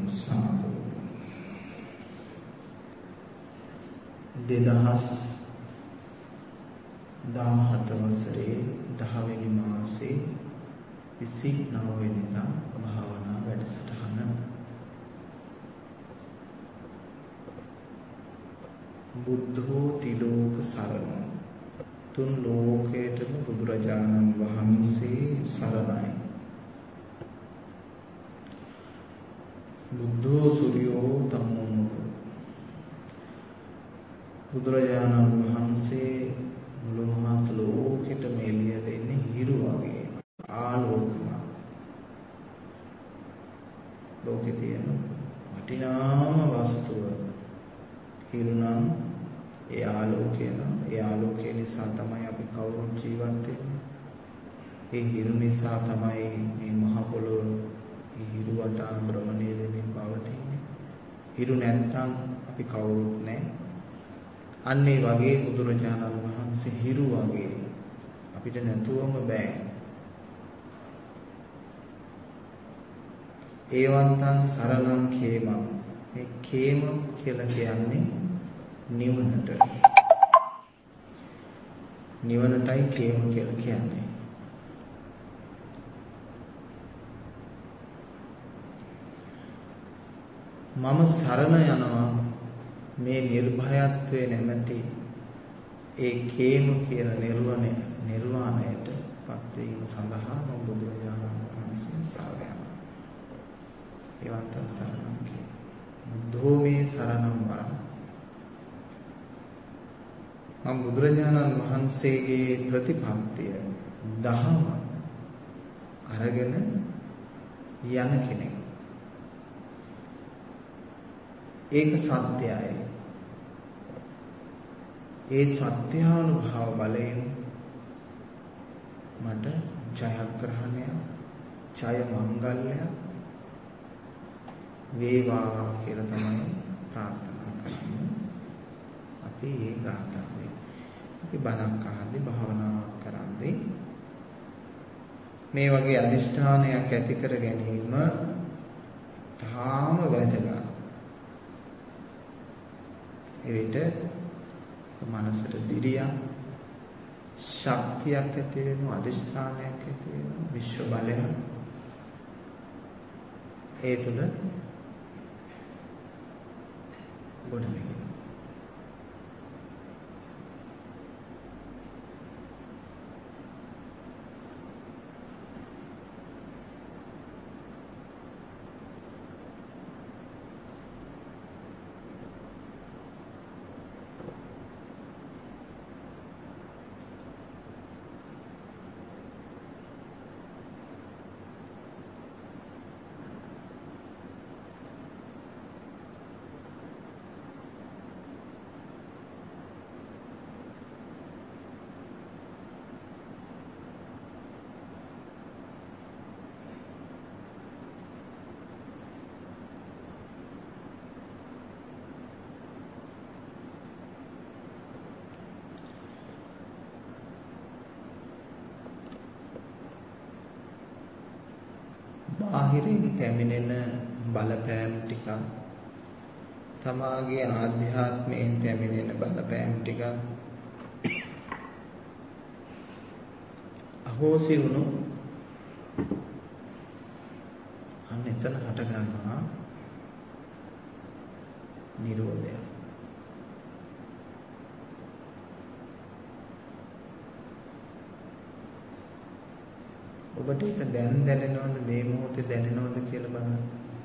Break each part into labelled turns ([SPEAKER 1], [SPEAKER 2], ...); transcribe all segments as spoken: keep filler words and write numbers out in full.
[SPEAKER 1] සාදු. දෙදහස් දාහත වසරේ දහවෙනි මාසේ විසිනව වෙනිදා භාවනා වැඩසටහන බුද්ධෝ තිලෝක සරණෝ තුන් ලෝකයටම බුදුරජාණන් වහන්සේ සරණයි. බුද්ධෝ සූර්යෝ තමෝ බුදුරජාණන් වහන්සේ මුළු මහත් ලෝකෙටම එළිය දෙන්නේ හිරු වගේ ආලෝකමය. ලෝකේ තියෙන වටිනාම වස්තුව හිරු නම් ඒ ආලෝකය නම් ඒ ආලෝකය නිසා තමයි අපි කවුරුත් ජීවත් වෙන්නේ. ඒ හිරු නිසා තමයි මේ මහ පොළොව මේ හිරු වටා භ්‍රමණය වෙමින් පවතින්නේ. හිරු නැත්තම් අපි කවුරුත් නැහැ. අන්න ඒ වගේ බුදුරජාණන් වහන්සේ හිරු වගේ අපිට නැතුවම බෑ. ඒවන්තං සරණං khේමං මේ khේම කියලා කියන්නේ නිවනට. නිවනටයි khේම කියලා කියන්නේ. මම සරණ යනවා මේ නිර්භයත්වයේ නැමැති ඒ khේම කියන නිර්වණය නිර්වාණයට පත් වීම සඳහා මම බුදුරජාණන් වහන්සේ සරණ යනවා. ඒවන්ත සරණං කියන බුද්ධෝ මේ සරණං වරං මම බුදුරජාණන් වහන්සේගේ ප්‍රතිපත්තිය දහම අරගෙන යන කෙනෙක්. ඒක සත්‍යයි. ඒ සත්‍යානුභව බලයෙන් මට ජයග්‍රහණය, ජය මංගල්‍ය වේවා කියලා තමයි ප්‍රාර්ථනා කරන්නේ. අපි ඒ ගාථාවේ අපි බණක් අහද්දී භාවනාවක් කරද්දී මේ වගේ අදිෂ්ඨානයක් ඇති කර ගැනීම තාම වැදගත්. එවිට මනසට දිරියක් ශක්තියක් ඇති වෙනවා, අදිෂ්ඨානයක් ඇති වෙනවා, විශ්ව බලයක් ඒ තුළ ගොඩනැගෙනවා. බාහිරින් පැමිණෙන බලපෑම් ටික තමාගේ ආධ්‍යාත්මයෙන් පැමිණෙන බලපෑම් ටික අහෝසි වුණු අන්න එතන හට ගන්නවා නිරෝධය. ඔබට ඒක දැන් දැනෙනවද මේ මොහොතේ දැනෙනවද කියලා බලන්න.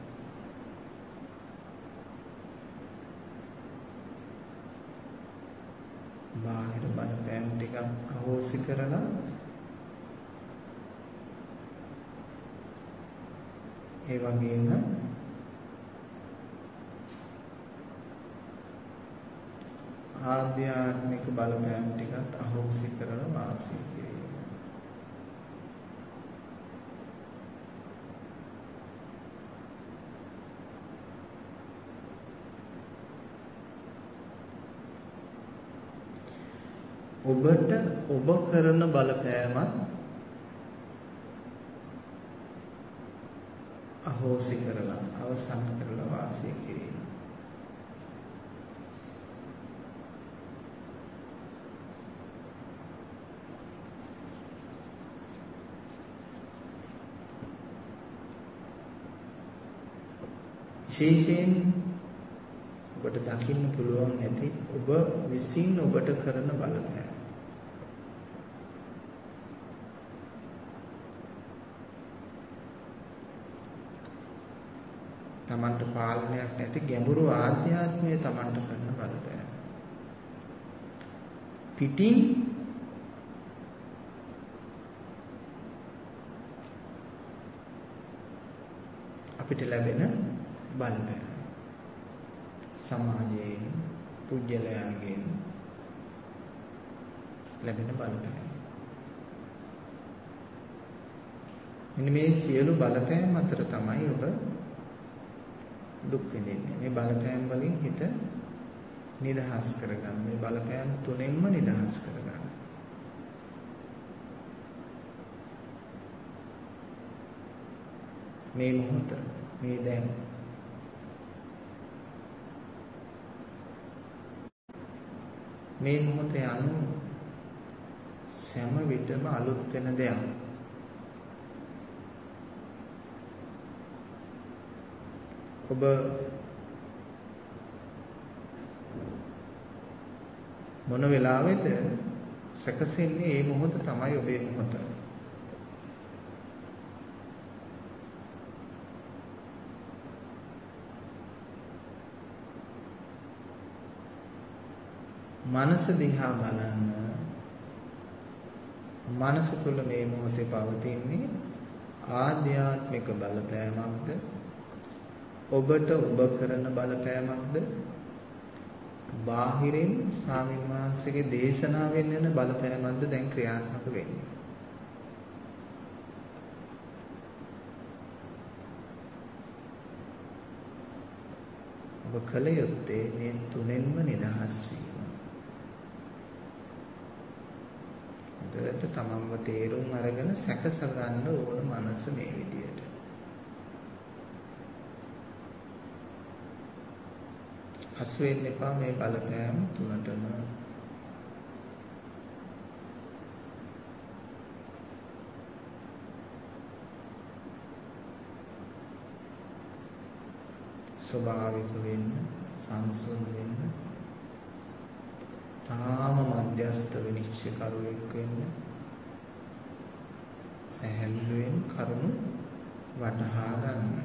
[SPEAKER 1] බාහිර බලපෑම් ටික අහෝසි කරලා ඒ වගේම ආධ්‍යාත්මික බලපෑම් ටිකත් අහෝසි කරලා වාසය කිරීම. ඔබට ඔබ කරන බලපෑමත් අහෝසි කරලා අවසන් කරලා වාසය කිරීම. විශේෂයෙන් ඔබට දකින්න පුළුවන් ඇති ඔබ විසින් ඔබට කරන බලපෑම. තමන්ට පාලනයක් නැති ගැඹුරු ආධ්‍යාත්මය තමන්ට කරන බලපෑම. පිටින් අපිට ලැබෙන බලපෑම. සමාජයෙන් පුජ්‍යලයන්ගෙන් ලැබෙන බලපෑම. මෙන්න මේ සියලු බලපෑම් අතර තමයි ඔබ දුක් විඳින්නේ. මේ බලපෑම් වලින් හිත නිදහස් කරගන්න. මේ බලපෑම් තුනෙන්ම නිදහස් කරගන්න. මේ මොහොත මේ දැන් මේ මොහොතේ අනු සෑම විටම අලුත් වෙන දෙයක්. ඔබ මොන වෙලාවෙද සැකසෙන්නේ මේ මොහොත තමයි ඔබේ මොහොත. මනස දිහා බලන්න. මනස තුළ මේ මොහොතේ පවතින්නේ ආධ්‍යාත්මික බලපෑමක්ද? ඔබට ඔබ කරන බලපෑමක්ද? බාහිරින් ස්වාමීන් වහන්සේගේ දේශනාවෙන් එන බලපෑමක්ද දැන් ක්‍රියාත්මක වෙන්නේ? ඔබ කල යුත්තේ මේ තුනෙන්ම නිදහස් වීම. ඒකට තමන්ව තේරුම් අරගෙන සැකස ගන්න ඕන මනස මේ විදියට. හසු වෙන්න එපා මේ බලපෑම් තුනටම. ස්වභාවික වෙන්න, සංසුන් වෙන්න, තාම මධ්‍යස්ථ විනිශ්චය කරුවෙක් වෙන්න, සැහැල්ලුවෙන් කරුණු වටහා ගන්න.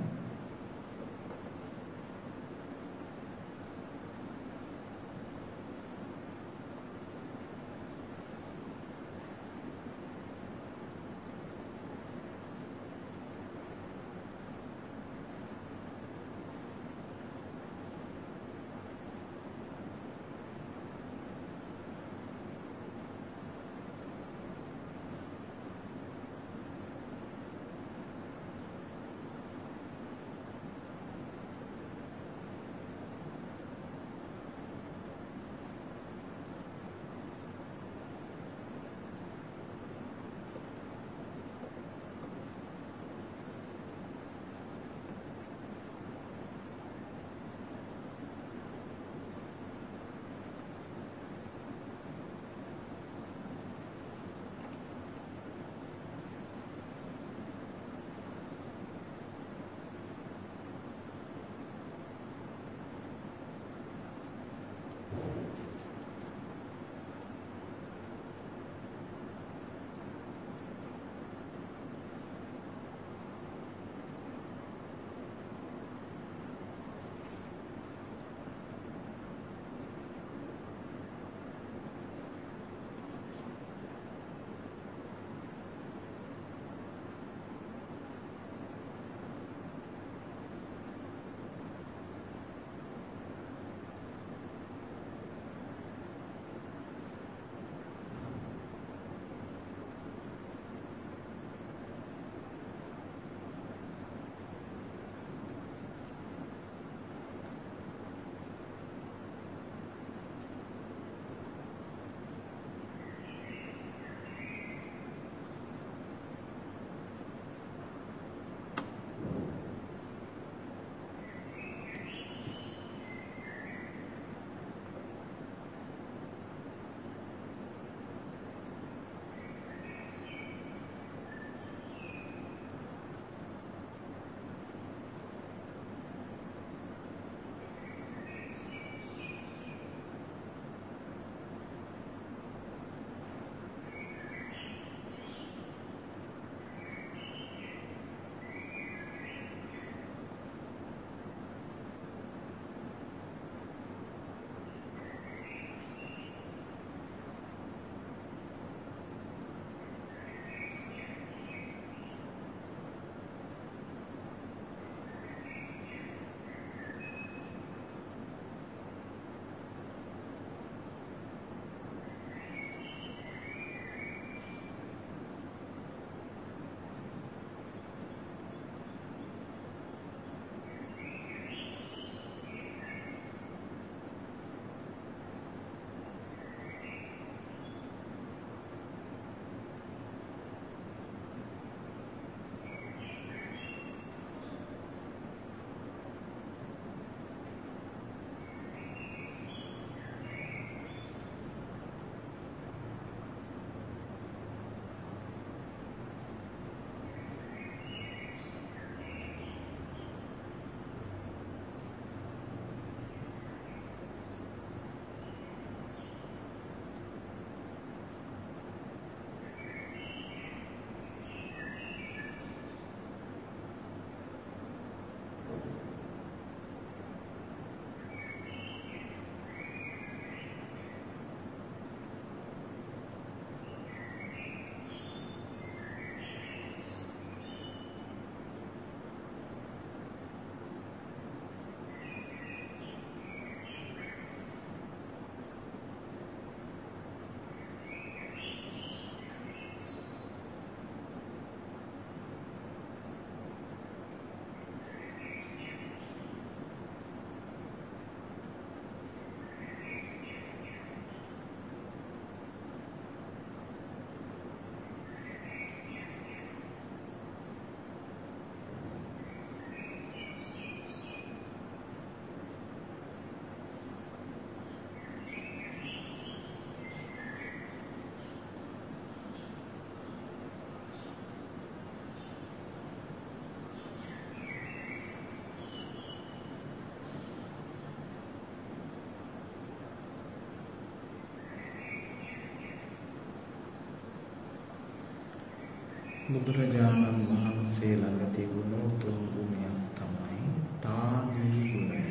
[SPEAKER 1] බුදුරජාණන් වහන්සේ ළඟ තිබුණු උතුම් ගුණයක් තමයි තාදී ගුණය.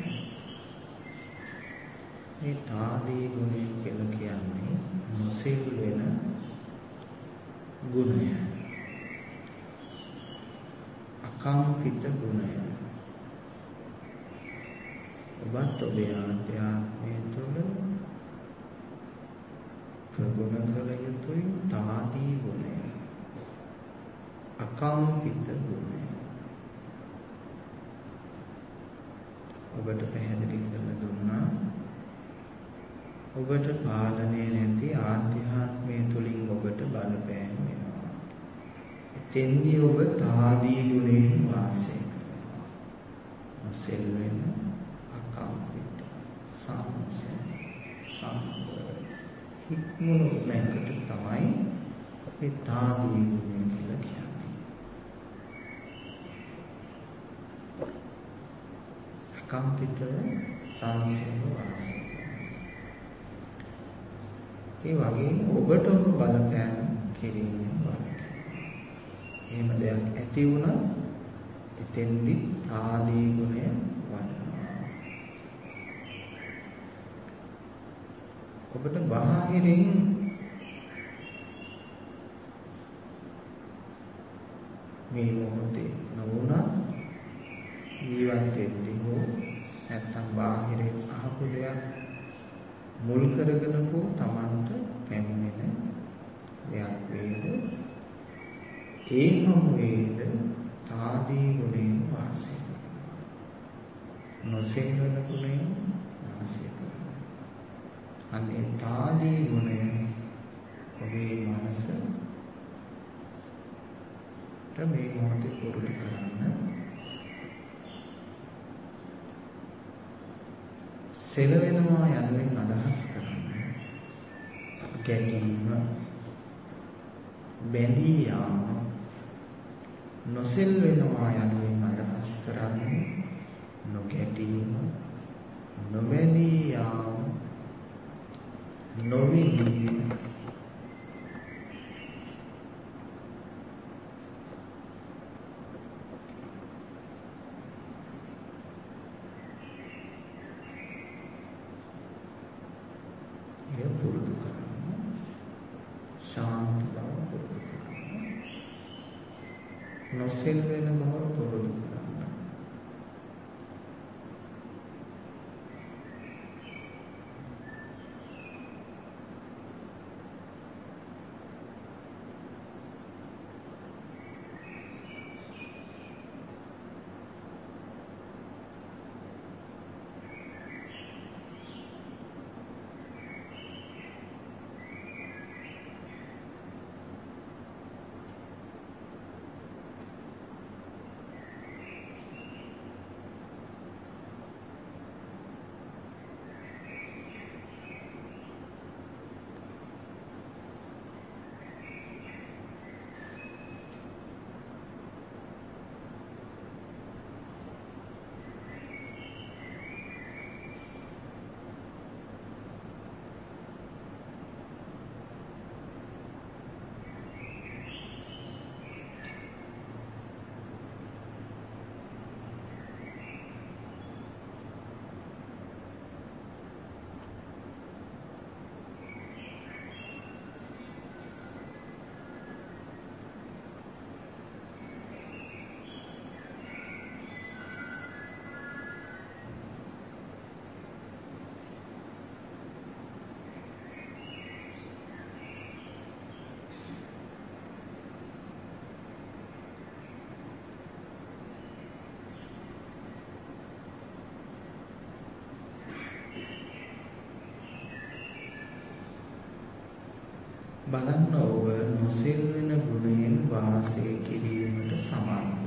[SPEAKER 1] මේ තාදී ගුණය කියලා කියන්නේ නොසිල් වෙන ගුණය. අකම්පිත ගුණය. ඔබත් ඔබේ ආධ්‍යාත්මය තුළ ප්‍රගුණ කළ යුතුයි තාදී ගුණය. අකම්පිත ගුණය. ඔබට පැහැදිලි කරලා දුන්නා ඔබට පාලනය නැති ආධ්‍යාත්මය තුලින් ඔබට බලපෑම් වෙනවා. එතෙන්දී ඔබ තාදී ගුණයෙන් වාසය කරනවා. නොසෙල් වෙන අකම්පිත සම්සම් සම්බර හික්මුණු නැකට තමයි අපි තාදී ගුණය කියලා කියන්නේ. අකම්පිතව සම්සම්ව වාසය. ඒ වගේම ඔබට ඔබ බලපෑම් කිරීමෙන් වළකිනවා. එහෙම දෙයක් ඇති වුණා එතෙන්දි තාදී ගුණය වඩනවා. ඔබට බාහිරින් මේ මොහොතේ නොවුණා ජීවත් වෙද්දී හෝ නැත්තම් බාහිරින් අහපු දෙයක් මුල් කරගෙන හෝ Tamanට පැමිණෙන දෙයක් වේද ඒ නම් වේද තාදී ගුණයෙන් වාසය කරනවා. නොසෙල්වන ගුණයෙන් වාසය කරනවා. අනේ තාදී ගුණය ඔබේ මනසට මේ මොහොතේ පුරුදු කරන්න. සෙලවෙනවා යනුවෙන් අදහස් කරන්නේ ගැටීම, බැඳී යාම. නොසෙල් වෙනවා යනුවෙන් අදහස් කරන්නේ නොගැටීම, නොබැඳී යාම, නොවිදීම. නොසෙල් වෙන බව පුරුදු කරන්න. බලන්න ඔබ නොසෙල් වෙන ගුණයෙන් වාසය කිරීමට සමත්ද?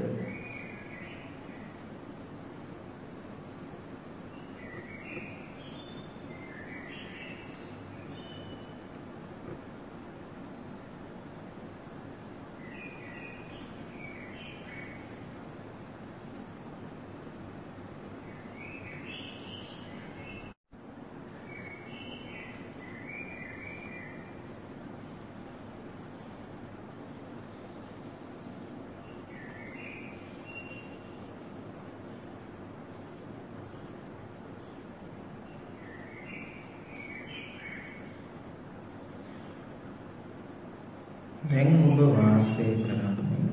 [SPEAKER 1] දැන් ඔබ වාසය කරන්නේ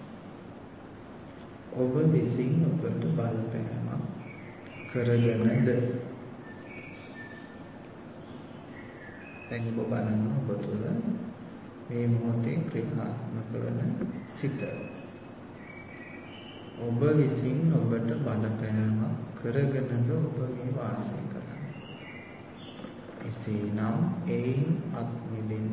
[SPEAKER 1] ඔබ විසින් ඔබට බලපෑමක් කරගෙනද? දැන් ඔබ බලන්න ඔබ තුළ මේ මොහොතේ ක්‍රියාත්මක වන සිත ඔබ විසින් ඔබට බලපෑමක් කරගෙනද ඔබ මේ වාසය කරන්නේ? එසේනම් එයින් අත් මිදෙන්න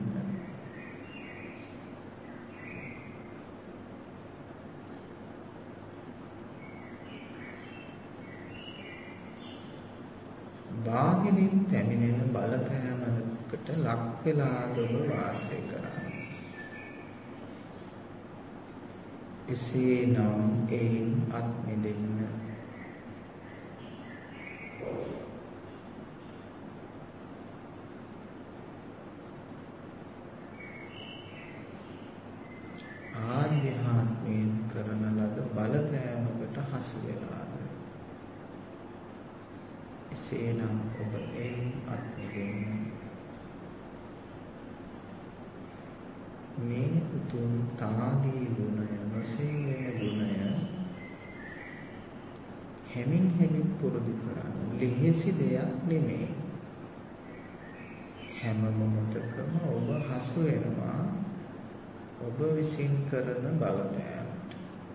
[SPEAKER 1] බාහිරින් පැමිණෙන බලපෑමකට ලක් වෙලාද ඔබ වාසය කරන්නේ? එසේනම් එයින් අත් මිදෙන්න ආධ්‍යාත්මයෙන් කරන ලද බලපෑමකට හසු වෙලාද? එසේනම් ඔබ එයින් අත් මිදෙන්න මේ උතුම් තාදී ගුණය නොසෙවෙන ගුණය හැමින් හැමින් පුරුදු කරන්න ලෙහෙසි දෙයක් නෙමෙයි. හැම මොහොතකම ඔබ හසු වෙනවා ඔබ විසින් කරන බලපෑමට.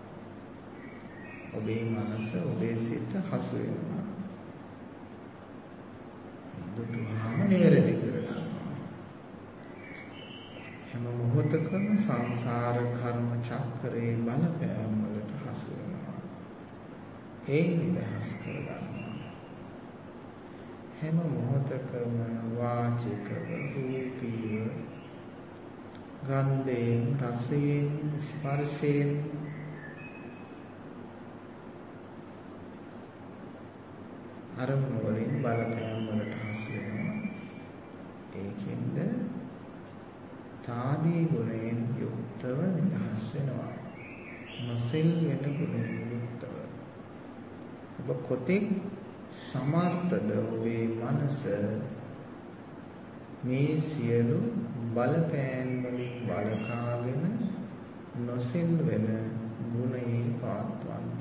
[SPEAKER 1] ඔබේ මනස ඔබේ සිත හසු වෙනවා. දුටුවාම නිවැරදි කරගන්නවා. හැම මොහොතකම සංසාර කර්ම චක්‍රයේ බලපෑම් වලට හසු වෙනවා. ඒ නිදහස් කරගන්නවා. හැම මොහොතකම වාචිකව රූපීව ගන්ධයෙන් රසයෙන් ස්පර්ශයෙන් අරමුණු වලින් බලපෑම් වලට හසු වෙනවා. ඒකෙන්ද තාදී ගුණයෙන් යුක්තව නිදහස් වෙනවා. නොසෙල් වෙන ගුණයෙන් යුක්තව. ඔබ කොතෙක් සමර්ථද ඔබේ මනස මේ සියලු බලපෑම් වලින් වළකාගෙන නොසෙල් වෙන ගුණයෙන් පවත්වන්නට?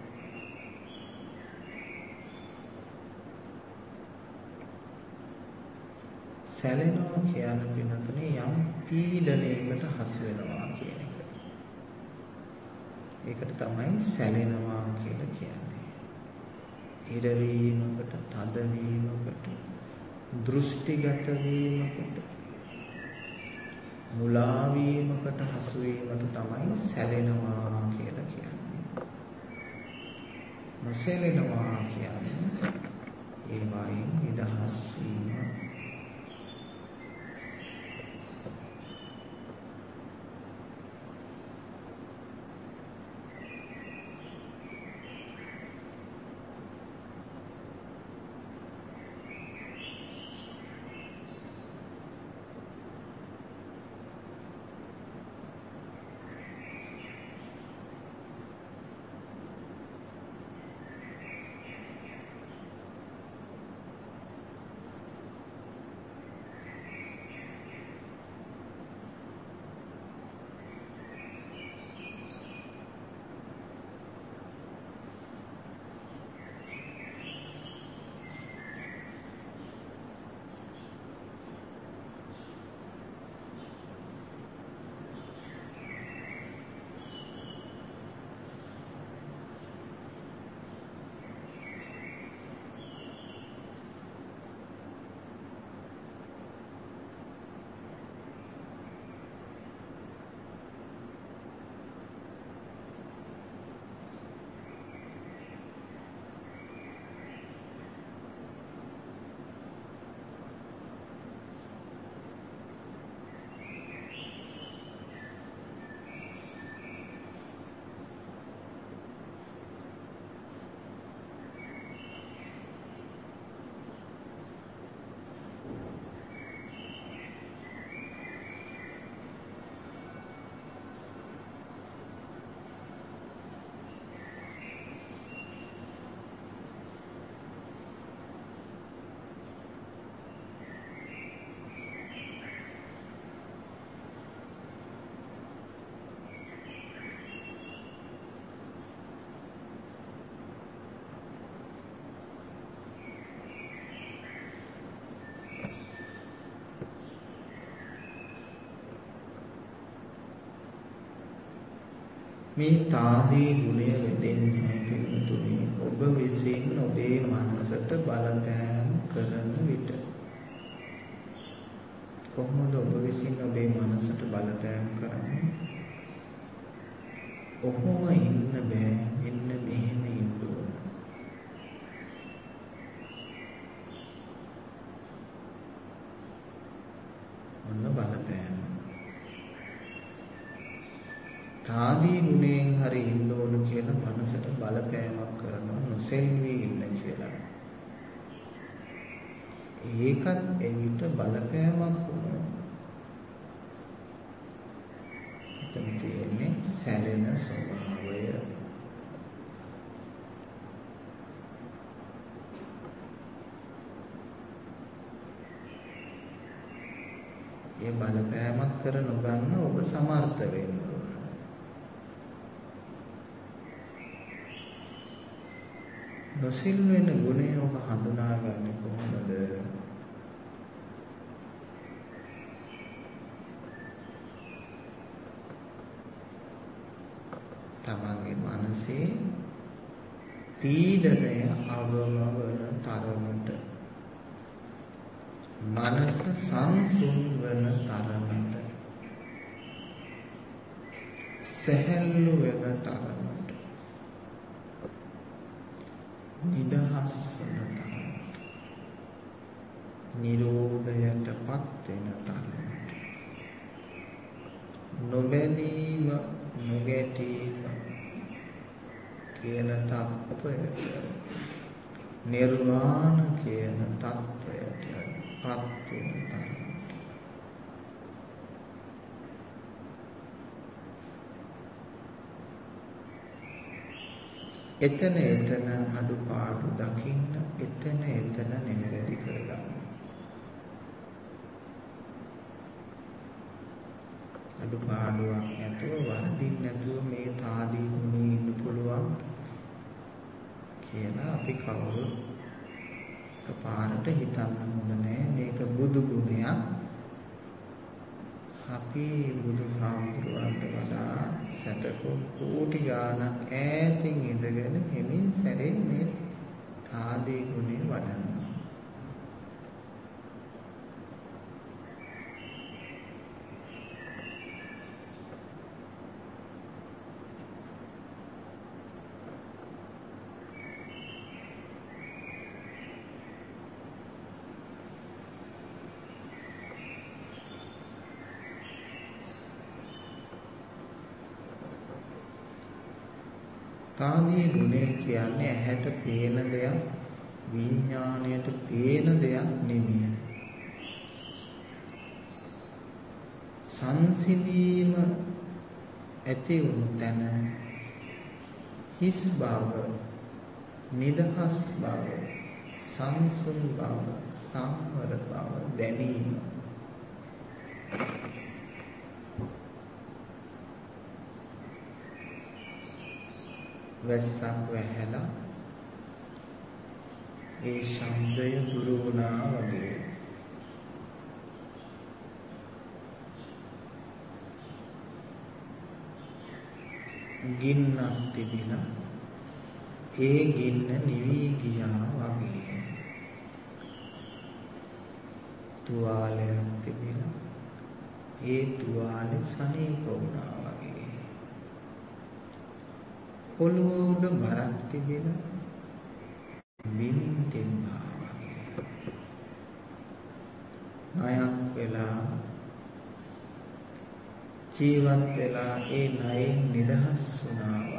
[SPEAKER 1] සැලෙනවා කියන පිනතුනේ යම් පීඩනයකට හසු වෙනවා කියන එක. ඒකට තමයි සැලෙනවා කියලා කියන්නේ. ඉරවීමකට, තදවීමකට, දෘෂ්ටිගත වීමකට, මුලා වීමකට හසු වීමට තමයි සැලෙනවා කියලා කියන්නේ. නොසැලෙනවා කියන්නේ ඒ වයින් නිදහස් වීම. මේ තාදී ගුණය වෙදෙන්නේ පිළිතුරේ ඔබ විසින් ඔබේ මනසට බලපෑම් කරන විට කොහොමද ඔබ විසින් ඔබේ මනසට බලපෑම් කරන්නේ? ඔහොම ඉන්න බෑ, මෙන්න මෙහෙම ඉන්න ඕන. ඔන්න බලපෑම. තාදී ගුණයෙන් හරි ඉන්න ඕන කියලා මනසට බලපෑමක් කරනවා, නොසෙල්වී ඉන්න කියලා. ඒකත් එවිට බලපෑමක් වුණා. එතන තියෙන්නේ සැලෙන ස්වභාවය. ඒ බලපෑමක් කර නොගන්න ඔබ සමර්ථ වෙන්න ඕන. නොසිල් වෙන ගුණය ඔබ හඳුනාගන්නේ කොහොමද? තමන්ගේ මනසේ පීඩනය අවම වන තරමට, මනස සංසුන් වන තරමට, සැහැල්ලු වෙන තරමට, නිදහස් වන තරමට, නිරෝධයටපත් වෙන තරමට, නොබැඳීම නොගැටීම කියන තත්ත්වයට, නිර්වාණ කියන තත්ත්වයට පත් වෙන තරමට. එතන එතන අඩුපාඩු දකින්න, එතන එතන නිවැරදි කරගන්න. අඩුපාඩුවක් නැතුව, වරදින් නැතුව මේ තාදී ගුණේ ඉන්න පුළුවන් කියලා අපි කවුරුත් එකපාරට හිතන්න හොඳ නෑ. මේක බුදු ගුණයක්. අපි බුදුහාමුදුරුවන්ට වඩා සැතපුම් කෝටි ගාණක් ඈතින් ඉඳගෙන හිමින් සැරේ මේ තාදී ගුණේ වඩනවා. තාදී ගුණය කියන්නේ ඇහැට පේන දෙයක්, විඥාණයට පේන දෙයක් නෙමෙයි. සංසිඳීම ඇති වුණු තැන හිස් බව, නිදහස් බව, සංසුන් බව, සංවර බව දැනීම. වැස්සක් වැහැලා ඒ ශබ්දය දුරු වුණා වගේ. ගින්නක් තිබිලා ඒ ගින්න නිවි ගියා වගේ. තුවාලයක් තිබිලා ඒ තුවාලේ සනීප වුණා වගේ. පොළොව උඩ බරක් තිබිලා බින්දෙන්නා වගේ. ණයක් වෙලා ජීවත් වෙලා ඒ ණයෙන් නිදහස් වුණා වගේ.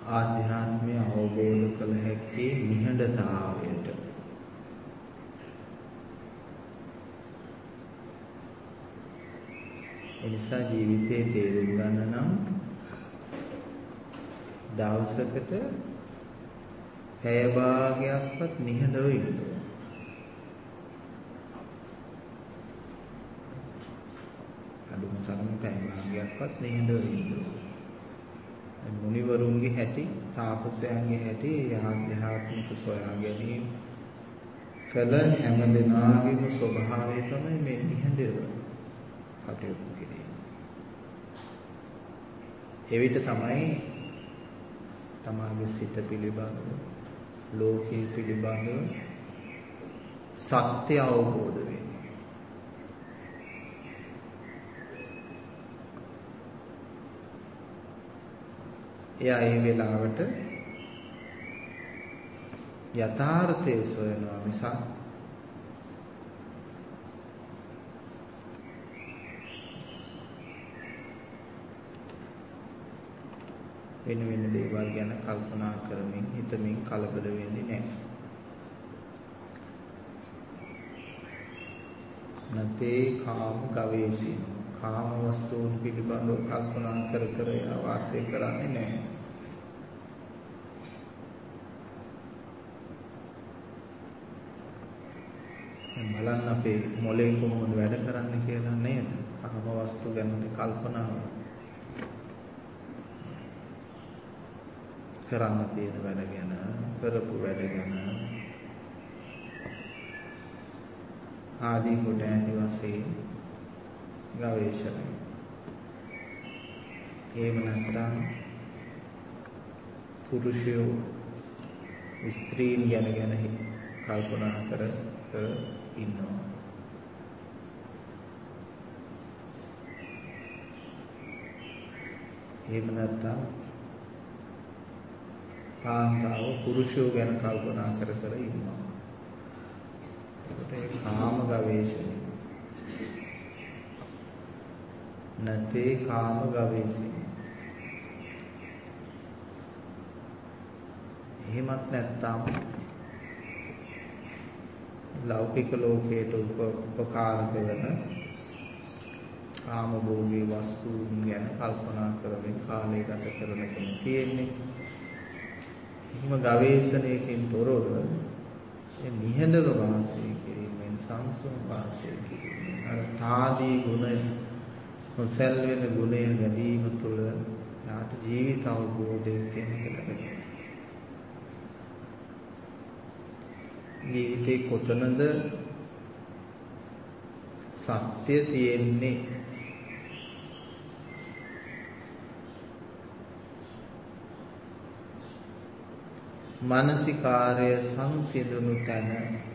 [SPEAKER 1] ආධ්‍යාත්මය අවබෝධ කළ හැක්කේ නිහඬතාවයට. එනිසා ජීවිතයේ තේරුම් ගන්න නම් දවසකට පැය භාගයක්වත් නිහඬව ඉන්න ඕන. අඩුම තරමේ පැය භාගයක්වත් නිහඬව ඉන්න ඕන. මුනිවරුන්ගේ හැටි, තාපසයන්ගේ හැටි, ආධ්‍යාත්මික සොයා ගැනීම කළ හැම දෙනාගේම ස්වභාවය තමයි මේ නිහඬව කටයුතු කිරීම. එවිට තමයි තමාගේ සිත පිළිබඳව, ලෝකයේ පිළිබඳව සත්‍ය අවබෝධ වෙන්නේ. එයා ඒ වෙලාවට යථාර්ථය සොයනවා මිසක් වෙන වෙන දේවල් ගැන කල්පනා කරමින් හිතමින් කලබල වෙන්නේ නැහැ. නැතේ කාම ගවේෂී කාම වස්තුන් පිළිබඳව කල්පනා කර කර එයා වාසය කරන්නේ නැහැ. බලන්න අපේ මොලේ කොහොමද වැඩ කරන්නේ කියලා නේද? කාම වස්තු ගැන කල්පනාව කරන්න තියෙන වැඩ ගැන, කරපු වැඩ ගැන ආදී කොට ඇති වශයෙන් ගවේෂණය. එහෙම නැත්නම් පුරුෂයෝ ස්ත්‍රීන් ගැන ගැන කල්පනා කර කර ඉන්නවා. එහෙම නැත්නම් කාන්තාව පුරුෂයෝ ගැන කල්පනා කර කර ඉන්නවා. ඒකට ඒ කාම ගවේෂණය. නැතේ කාම ගවේෂණය. එහෙමත් නැත්නම් ලෞකික ලෝකයට උපකාරක වෙන කාම භෝගී වස්තුන් ගැන කල්පනා කරමින් කාලය ගත කරන කෙනෙක් තියෙන්නේ. එහෙම ගවේෂණයකින් තොරව මේ නිහඬව වාසය කිරීමෙන් සංසුන් වාසය කිරීමෙන් අර තාදී ගුණය නොසැල් වෙන ගුණය වැඩි වීම තුළ යාට ජීවිත අවබෝධයක් ලැබෙනවා. ජීවිතේ කොතනද සත්‍ය තියෙන්නේ? මානසිකාර්ය සංසිඳුණු තැන,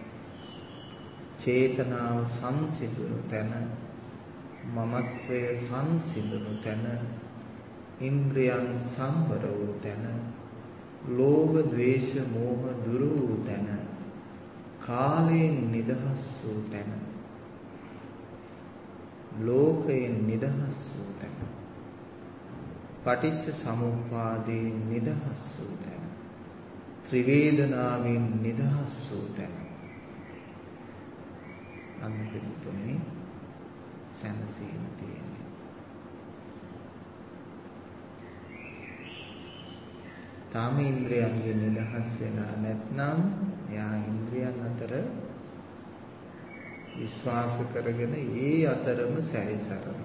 [SPEAKER 1] චේතනාව සංසිඳුණු තැන, මමත්වය සංසිඳුණු තැන, ඉන්ද්‍රියන් සංවර වූ තැන, ලෝභ ද්වේෂ මෝහ දුරු වූ තැන, කාලයෙන් නිදහස් වූ තැන, ලෝකයෙන් නිදහස් වූ තැන, පටිච්ච සමුප්පාදයෙන් නිදහස් වූ තැන, ත්‍රිවේදනාවෙන් නිදහස් වූ තැන. අන්න පිළිතුරේ සැනසීම තියෙනවා. තාම ඉන්ද්‍රියන්ගෙන් නිදහස් වෙලා නැත්නම් යා ඉන්ද්‍රියන් අතර විශ්වාස කරගෙන ඒ අතරම සැරිසරන.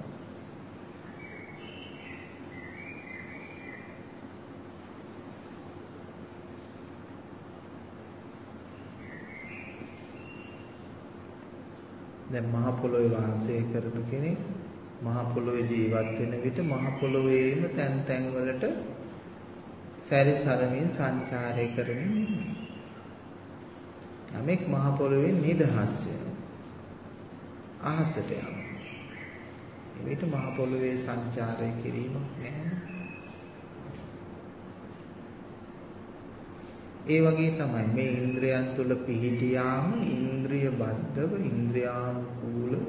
[SPEAKER 1] දැන් මහ පොළොවේ වාසය කරන කෙනෙක් මහ පොළොවේ ජීවත් වෙන විට මහ පොළොවේම තැන් තැන් වලට සැරිසරමින් සංචාරය කරමින් ඉන්නේ. යමෙක් මහ පොළොවේ නිදහස් වෙනවා. අහසට යනවා. ඒ විට මහ පොළොවේ සංචාරය කිරීමක් නැහැ. ඒ වගේ තමයි මේ ඉන්ද්‍රයන් තුල පිහිටියාම ඉන්ද්‍රිය බද්ධව ඉන්ද්‍රියානුකූලව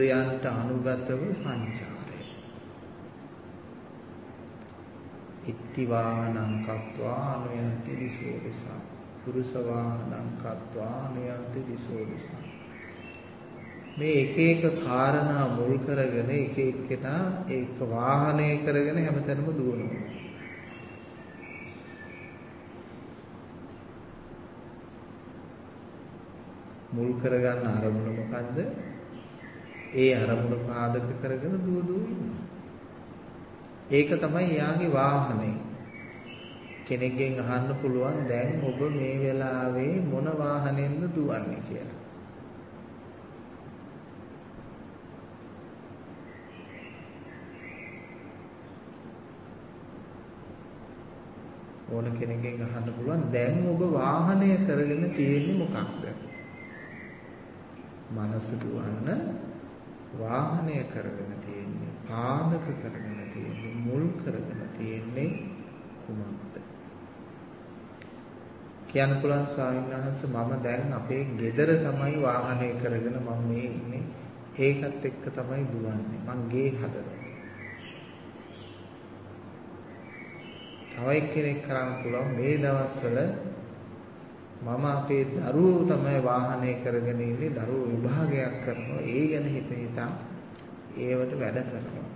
[SPEAKER 1] ඉන්ද්‍රයන්ට අනුගතව සංචාරය. ඊට ඉති වාහනං කତ୍වා අනුයන්ති දිසෝ දිසා. පුරුෂ වාහනං කତ୍වා අනුයන්ති දිසෝ දිසා. මේ එක එක කාරණා මුල් කරගෙන එක එක්කෙනා ඒක වාහනය කරගෙන හැමතැනම දුවනවා. මුල් කරගන්න අරමුණ මොකද්ද? ඒ අරමුණ පාදක කරගෙන දුව දුව ඉන්නවා. ඒක තමයි යාගේ වාහනේ. කෙනෙක්ගෙන් අහන්න පුළුවන් දැන් ඔබ මේ වෙලාවේ මොන වාහනයෙන්ද දුවන්නේ කියලා. ඕන කෙනෙක්ගෙන් අහන්න පුළුවන් දැන් ඔබ වාහනය කරගෙන තියෙන්නේ මොකක්ද? මනස දුවන්න වාහනය කරගෙන තියෙන්නේ, පාදක කරගෙන තියෙන්නේ, මුල් කරගෙන තියෙන්නේ කුමක්ද? කියන්න පුළුවන් ස්වාමීන් වහන්සේ මම දැන් අපේ ගෙදර තමයි වාහනය කරගෙන මම මේ ඉන්නේ. ඒකත් එක්ක තමයි දුවන්නේ. මං ගේ හදනවා. තව එක්කෙනෙක් කරන්න පුළුවන් මේ දවස්වල මම අපේ දරුවෝ තමයි වාහනය කරගෙන ඉන්නේ. දරුවෝ විභාගයක් කරනවා. ඒ ගැන හිත හිතා ඒවට වැඩ කරනවා.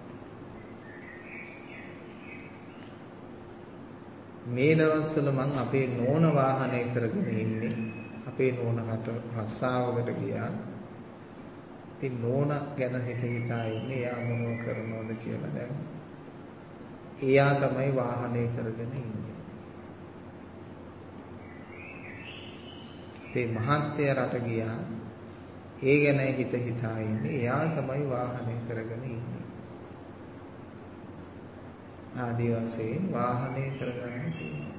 [SPEAKER 1] මේ දවස්වල මං අපේ නෝන වාහනය කරගෙන ඉන්නේ. අපේ නෝන රට රස්සාවකට ගියා. ඉතින් නෝන ගැන හිත හිතා ඉන්නේ. එයා මොනව කරනවද කියලා දැන්. එයා තමයි වාහනය කරගෙන ඉන්නේ. මේ මහත්ය රට ගියා. ඒ ගැන හිත හිතා ඉන්නේ. එයා තමයි වාහනය කරගෙන ඉන්නේ. ආදි වශයෙන් වාහනය කරගන්න තියෙනවා.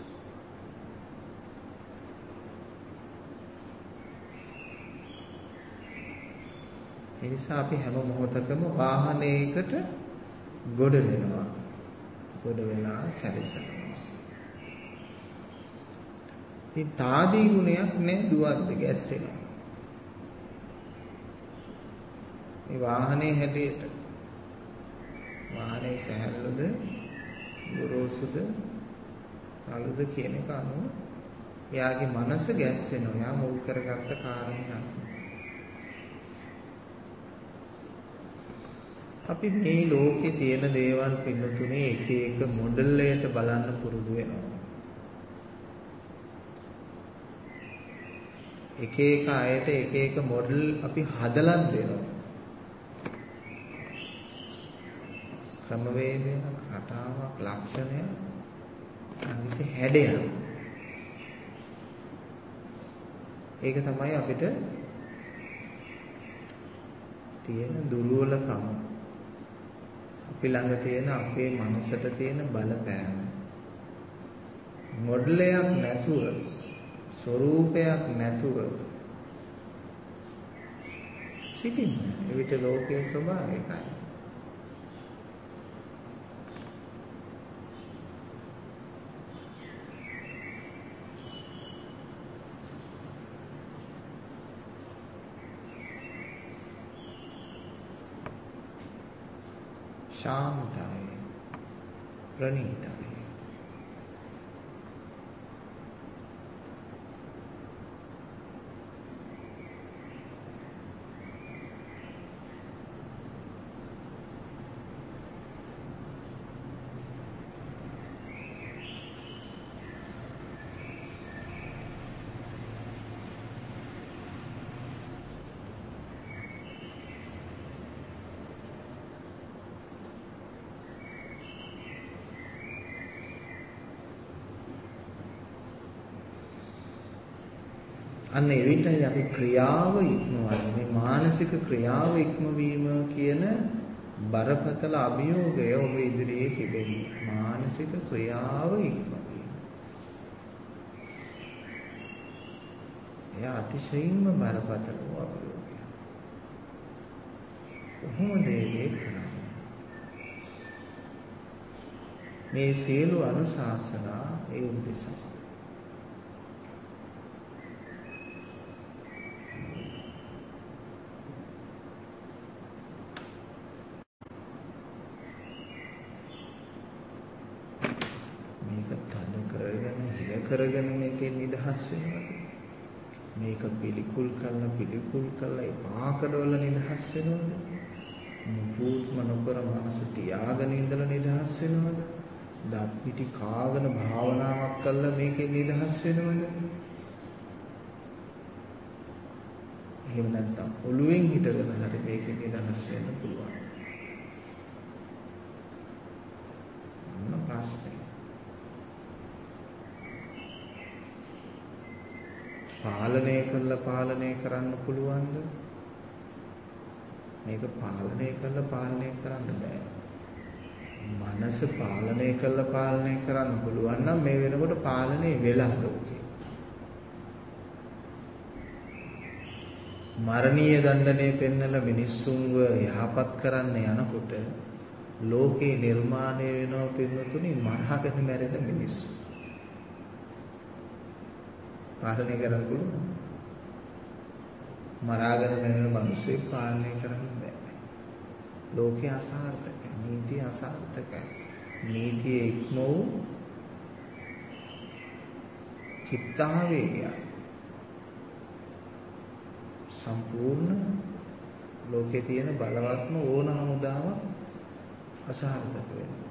[SPEAKER 1] ඒ නිසා අපි හැම මොහොතකම වාහනයකට ගොඩ වෙනවා. ගොඩ වෙලා සැරිසරනවා. ඉතින් තාදී ගුණයක් නෑ දුවද්ද ගැස්සෙනවා. මේ වාහනේ හැටියට වාහනේ සැහැල්ලුද ගොරෝසුද අලුද කියන එක අනුව එයාගේ මනස ගැස්සෙනවා. එයා මුල් කරගත්ත කාරණා. අපි මේ ලෝකේ තියෙන දේවල් පින්නතුනේ එක එක මොඩල් එකට බලන්න පුරුදු වෙනවා. එක එක අයට එක එක මොඩල් අපි හදලා දෙනවා. ක්‍රමවේදයක්, රටාවක්, ලක්ෂණයක්, අනිසි හැඩයක්. ඒක තමයි අපිට තියෙන දුර්වලකම. අපි ළඟ තියෙන අපේ මනසට තියෙන බලපෑම. මොඩලයක් නැතුව, ස්වરૂපයක් නැතුව සිටින්න. එවිට ලෝකයේ ස්වභාවයයි. शांताय प्रणीताय අන්න එවිටයි අපි ක්‍රියාව ඉක්මවන්නේ. මේ මානසික ක්‍රියාව ඉක්මවීම කියන බරපතල අභියෝගය ඔබ ඉදිරියේ තිබෙන්නේ. මානසික ක්‍රියාව ඉක්මවීම. එය අතිශයින්ම බරපතල අභියෝගයක්. කොහොමද ඒක කරන්නේ? මේ සියලු අනුශාසනා ඒ උදෙසා කරගෙන මේකෙන් නිදහස් වෙනවද? මේක පිළිකුල් කරලා පිළිකුල් කරලා එපා කරවල නිදහස් වෙනවද? මුකුත්ම නොකර මනස තියාගෙන ඉඳලා නිදහස් වෙනවද? දත් පිටි කාගෙන භාවනාවක් කළා මේකෙන් නිදහස් වෙනවද? එහෙම නැත්නම් ඔළුවෙන් හිටගෙන හරි මේකෙන් නිදහස් වෙන්න පුළුවන්. මොන ප්‍රශ්නේ? පාලනය කළා පාලනය කරන්න පුළුවන්ද? මේක පාලනය කළා පාලනය කරන්න බෑ. මනස පාලනය කළා පාලනය කරන්න පුළුවන් නම් මේ වෙනකොට පාලනය වෙලා ලෝකේ. මරණීය දණ්ඩනය පෙන්නලා මිනිස්සුන්ව යහපත් කරන්න යනකොට ලෝකේ නිර්මාණය වෙනව පින්නතුනි මරහගෙන මැරෙන මිනිස්සු. පාලනය කරන්න පුළුවන්. මරාගෙන මැරෙන මිනිස්සු පාලනය කරන්න බෑ. ලෝකේ අසාර්ථකයි. නීතිය අසාර්ථකයි. නීතිය ඉක්ම වූ චිත්තාවේගය සම්පූර්ණ ලෝකේ තියෙන බලවත්ම ඕන හමුදාවක් අසාර්ථක වෙනවා.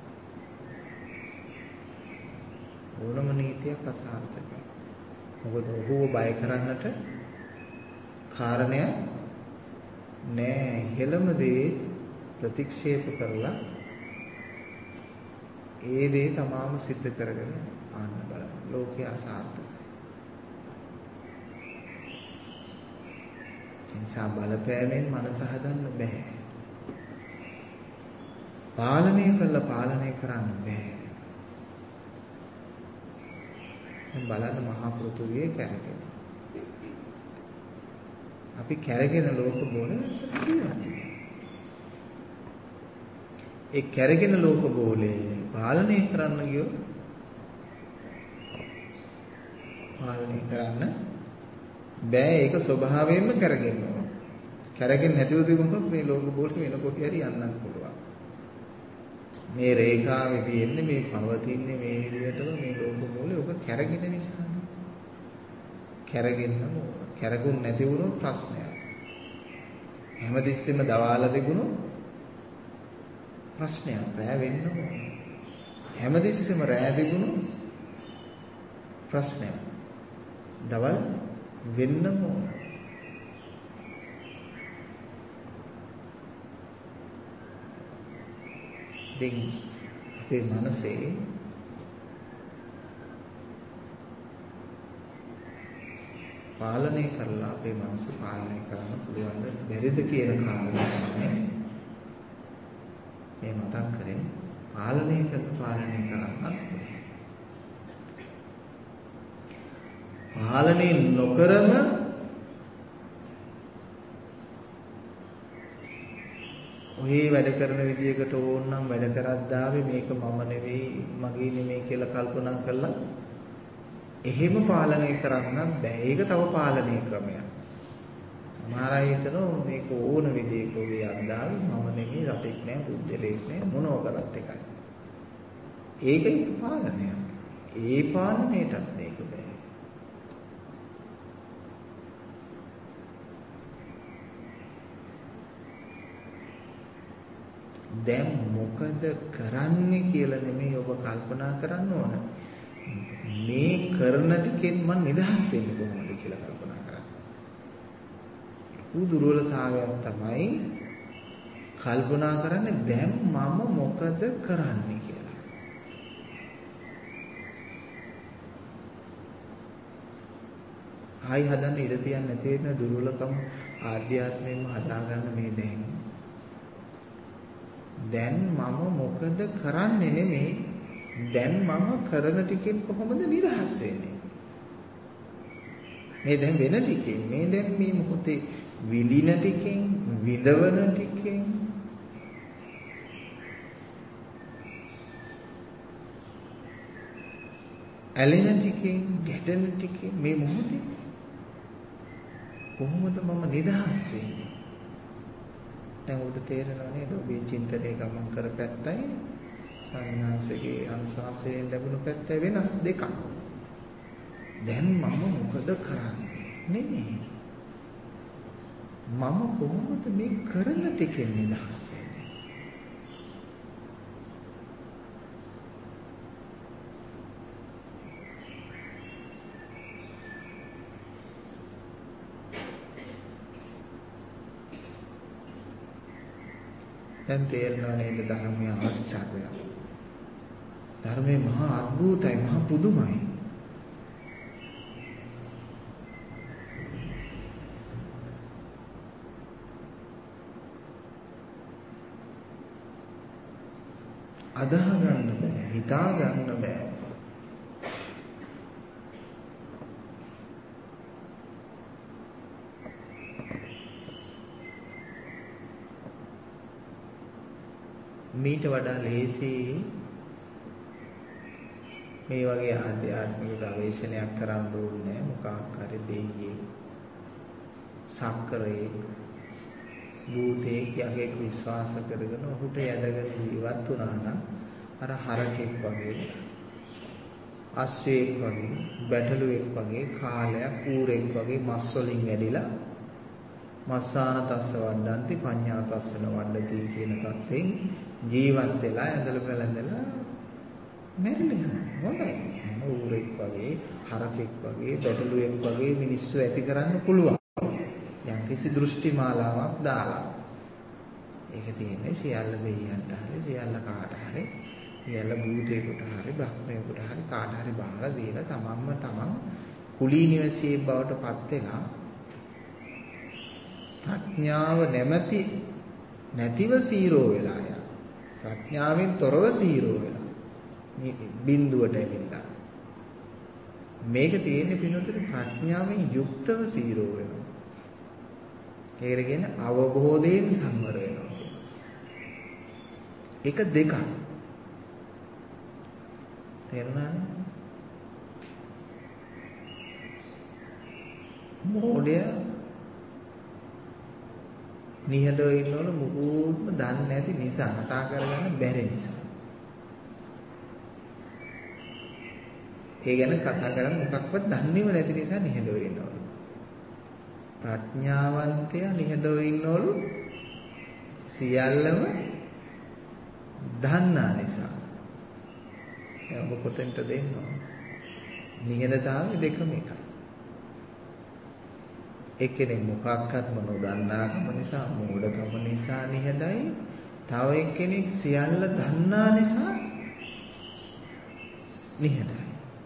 [SPEAKER 1] ඕනම නීතියක් අසාර්ථකයි. මොකද ඔහුව බය කරන්නට කාරණයක් නෑ. හෙළම දේ ප්‍රතික්ෂේප කරලා ඒ දේ තමාම සිද්ධ කරගෙන ආන්න බලන්න. ලෝකයේ අසාර්ථකයි. නිසා බලපෑමෙන් මනස හදන්න බෑ. පාලනය කළා පාලනය කරන්න බෑ. දැන් බලන්න මහා පෘථුවියේ කැරකෙන. අපි කැරගෙන ලෝක බෝලේ ඉස්සරහට ඒ කැරගෙන ලෝක බෝලේ පාලනය කරන්න ගියොත් පාලනය කරන්න බෑ. ඒක ස්වභාවයෙන්ම කරගෙන යනවා. කරගෙන නැතිව තිබුණොත් මේ ලෝක බෝලේ වෙන කොහේ හරි යන්නත් පුළුවන්. මේ රේඛාවේ තියෙන්නේ මේ පවතින්නේ මේ විදිහටම මේ ලෝක බෝලේ ඔක කරගෙන නිසා. කරගෙන්නම කරගුන් නැති වුණොත් ප්‍රශ්නයක්. හැමතිස්සෙම දවාල තිබුණොත් ප්‍රශ්නයක්. රැ වෙන්න ඕන. හැමතිස්සෙම රැ තිබුණොත් ප්‍රශ්නයක්. දවල් වෙන්නම ඕන. දැන් අපේ මනසේ පාලනය කරලා අපේ මනස පාලනය කරන්න පුළුවන් ද බැරිද කියන කාරණා තමයි මේ මතක් කරේ. පාලනය කරලා පාලනය කරන්නත් පාලනය නොකරම ඔහේ වැඩ කරන විදියකට ඕනනම් වැඩ කරද්දාවේ මේක මම නෙවෙයි මගේ නෙමෙයි කියලා කල්පනා කරලා එහෙම පාලනය කරන්න බෑ. ඒක තව පාලනය ක්‍රමයක්. සමහර අය හිතනවා මේක ඕන විදියක වියන්දාවේ මම නෙවෙයි සතෙක් නෑ පුද්ගලෙක් නෑ මොනව කරත් එකයි. ඒක පාලනයක්. ඒ පාලනයටත් මේක බෑ. දැන් මොකද කරන්නේ කියලා නෙමෙයි ඔබ කල්පනා කරන්න ඕන. මේ කරන ටිකෙන් මම නිදහස් වෙන්නේ කොහොමද කියලා කල්පනා කරන්න. උදුරවලතාවයක් තමයි කල්පනා කරන්නේ දැන් මම මොකද කරන්නේ කියලා. ආයි හදන්න ඉඩ තියන්නේ නැති වෙන දුර්වලකම ආධ්‍යාත්මයෙන්ම හදාගන්න මේ දැන්. දැන් මම මොකද කරන්නේ නෙමෙයි දැන් මම කරන ටිකෙන් කොහොමද නිදහස් වෙන්නේ මේ දැන් වෙන ටිකෙන් මේ දැන් මේ මොකද විඳින ටිකෙන් විඳවන ටිකෙන් ඇලෙන ටිකෙන් ගැටෙන ටිකෙන් මේ මොහොතේ කොහොමද මම නිදහස් වෙන්නේ දැන් උඩ තේරෙනව නේද ඔබේ චින්තනයේ ගමන් කර පැත්තයි සංඥාසගේ අනුශාසයෙන් ලැබුණු පැත්තයි වෙනස් දෙකක්. දැන් මම මොකද කරන්නේ නෙමෙයි. මම කොහොමද මේ කරන ටිකෙන් නිදහස් වෙන්නේ? දැන් තේරෙනව නේද ධර්මයේ ආශ්චර්යය? ධර්මයේ මහා අద్භූතයි, මහා පුදුමයි. අදහ ගන්න බෑ, හිතා ගන්න බෑ. මීට වඩා ලේසි මේ වගේ ආධ්‍යාත්මික ගවේෂණයක් කරන්න ඕනේ මොකක් හරි දෙයියේ සක්කරේ භූතේ යකෙක් විශ්වාස කරගෙන ඔහුට යදගෙන ජීවත් වුණා නම් අර හරකෙක් වගේ අස්සෙක් වගේ බැටළුවෙක් වගේ කාලයක් ඌරෙක් වගේ මස් වලින් වැඩිලා මස්සාන තස්ස වණ්ඩන්ති පඤ්ඤා තස්සන වණ්ඩති කියන තත්ත්වෙන් ජීවත් වෙලා ඇඳලා පැලඳලා මැරෙන්නේ හොඳයි. ඌරෙක් වගේ හරකෙක් වගේ බැටළුවෙක් වගේ මිනිස්සු ඇති කරන්න පුළුවන්. යම්කිසි දෘෂ්ටි මාලාවක් දාලා. ඒක තියෙන්නේ සියල්ල දෙයියන්ට හරි සියල්ල කාට හරි සියල්ල භූතේකට හරි බ්‍රහ්මයකට හරි කාට හරි බාලා දීලා තමන්ම තමන් කුලී නිවසේ බවට පත් වෙලා ප්‍රඥාව නැමැති නැතිව සීරෝ වෙලා යන ප්‍රඥාවෙන් තොරව සීරෝ වෙලා බිඳුවට ඇවිල්ලා මේක තියෙන්නේ පිනොතේ ප්‍රඥාවෙන් යුක්තව සීරෝ වෙනවා. ඒකට කියන්නේ අවබෝධයෙන් සංවර වෙනවා. එක දෙකක්. තේරුණාද? මොඩය නිහඬව ඉන්නවල මුකුත්ම දන්නේ නැති නිසා හටා කරගන්න බැරි නිසා. ඒ ගැන කතා කරන්න මොකක්වත් දන්නේම නැති නිසා නිහඬව ඉන්නවලු. ප්‍රඥාවන්තයා නිහඬව ඉන්නවලු සියල්ලම දන්නා නිසා. ඔබ කොතෙන්ට දෙන්නව? නිහඬතාවය දෙකම එකයි. එක්කෙනෙක් මොකක්වත්ම නොදන්නාකම නිසා මෝඩකම නිසා නිහඬයි. තව එක්කෙනෙක් සියල්ල දන්නා නිසා නිහඬයි.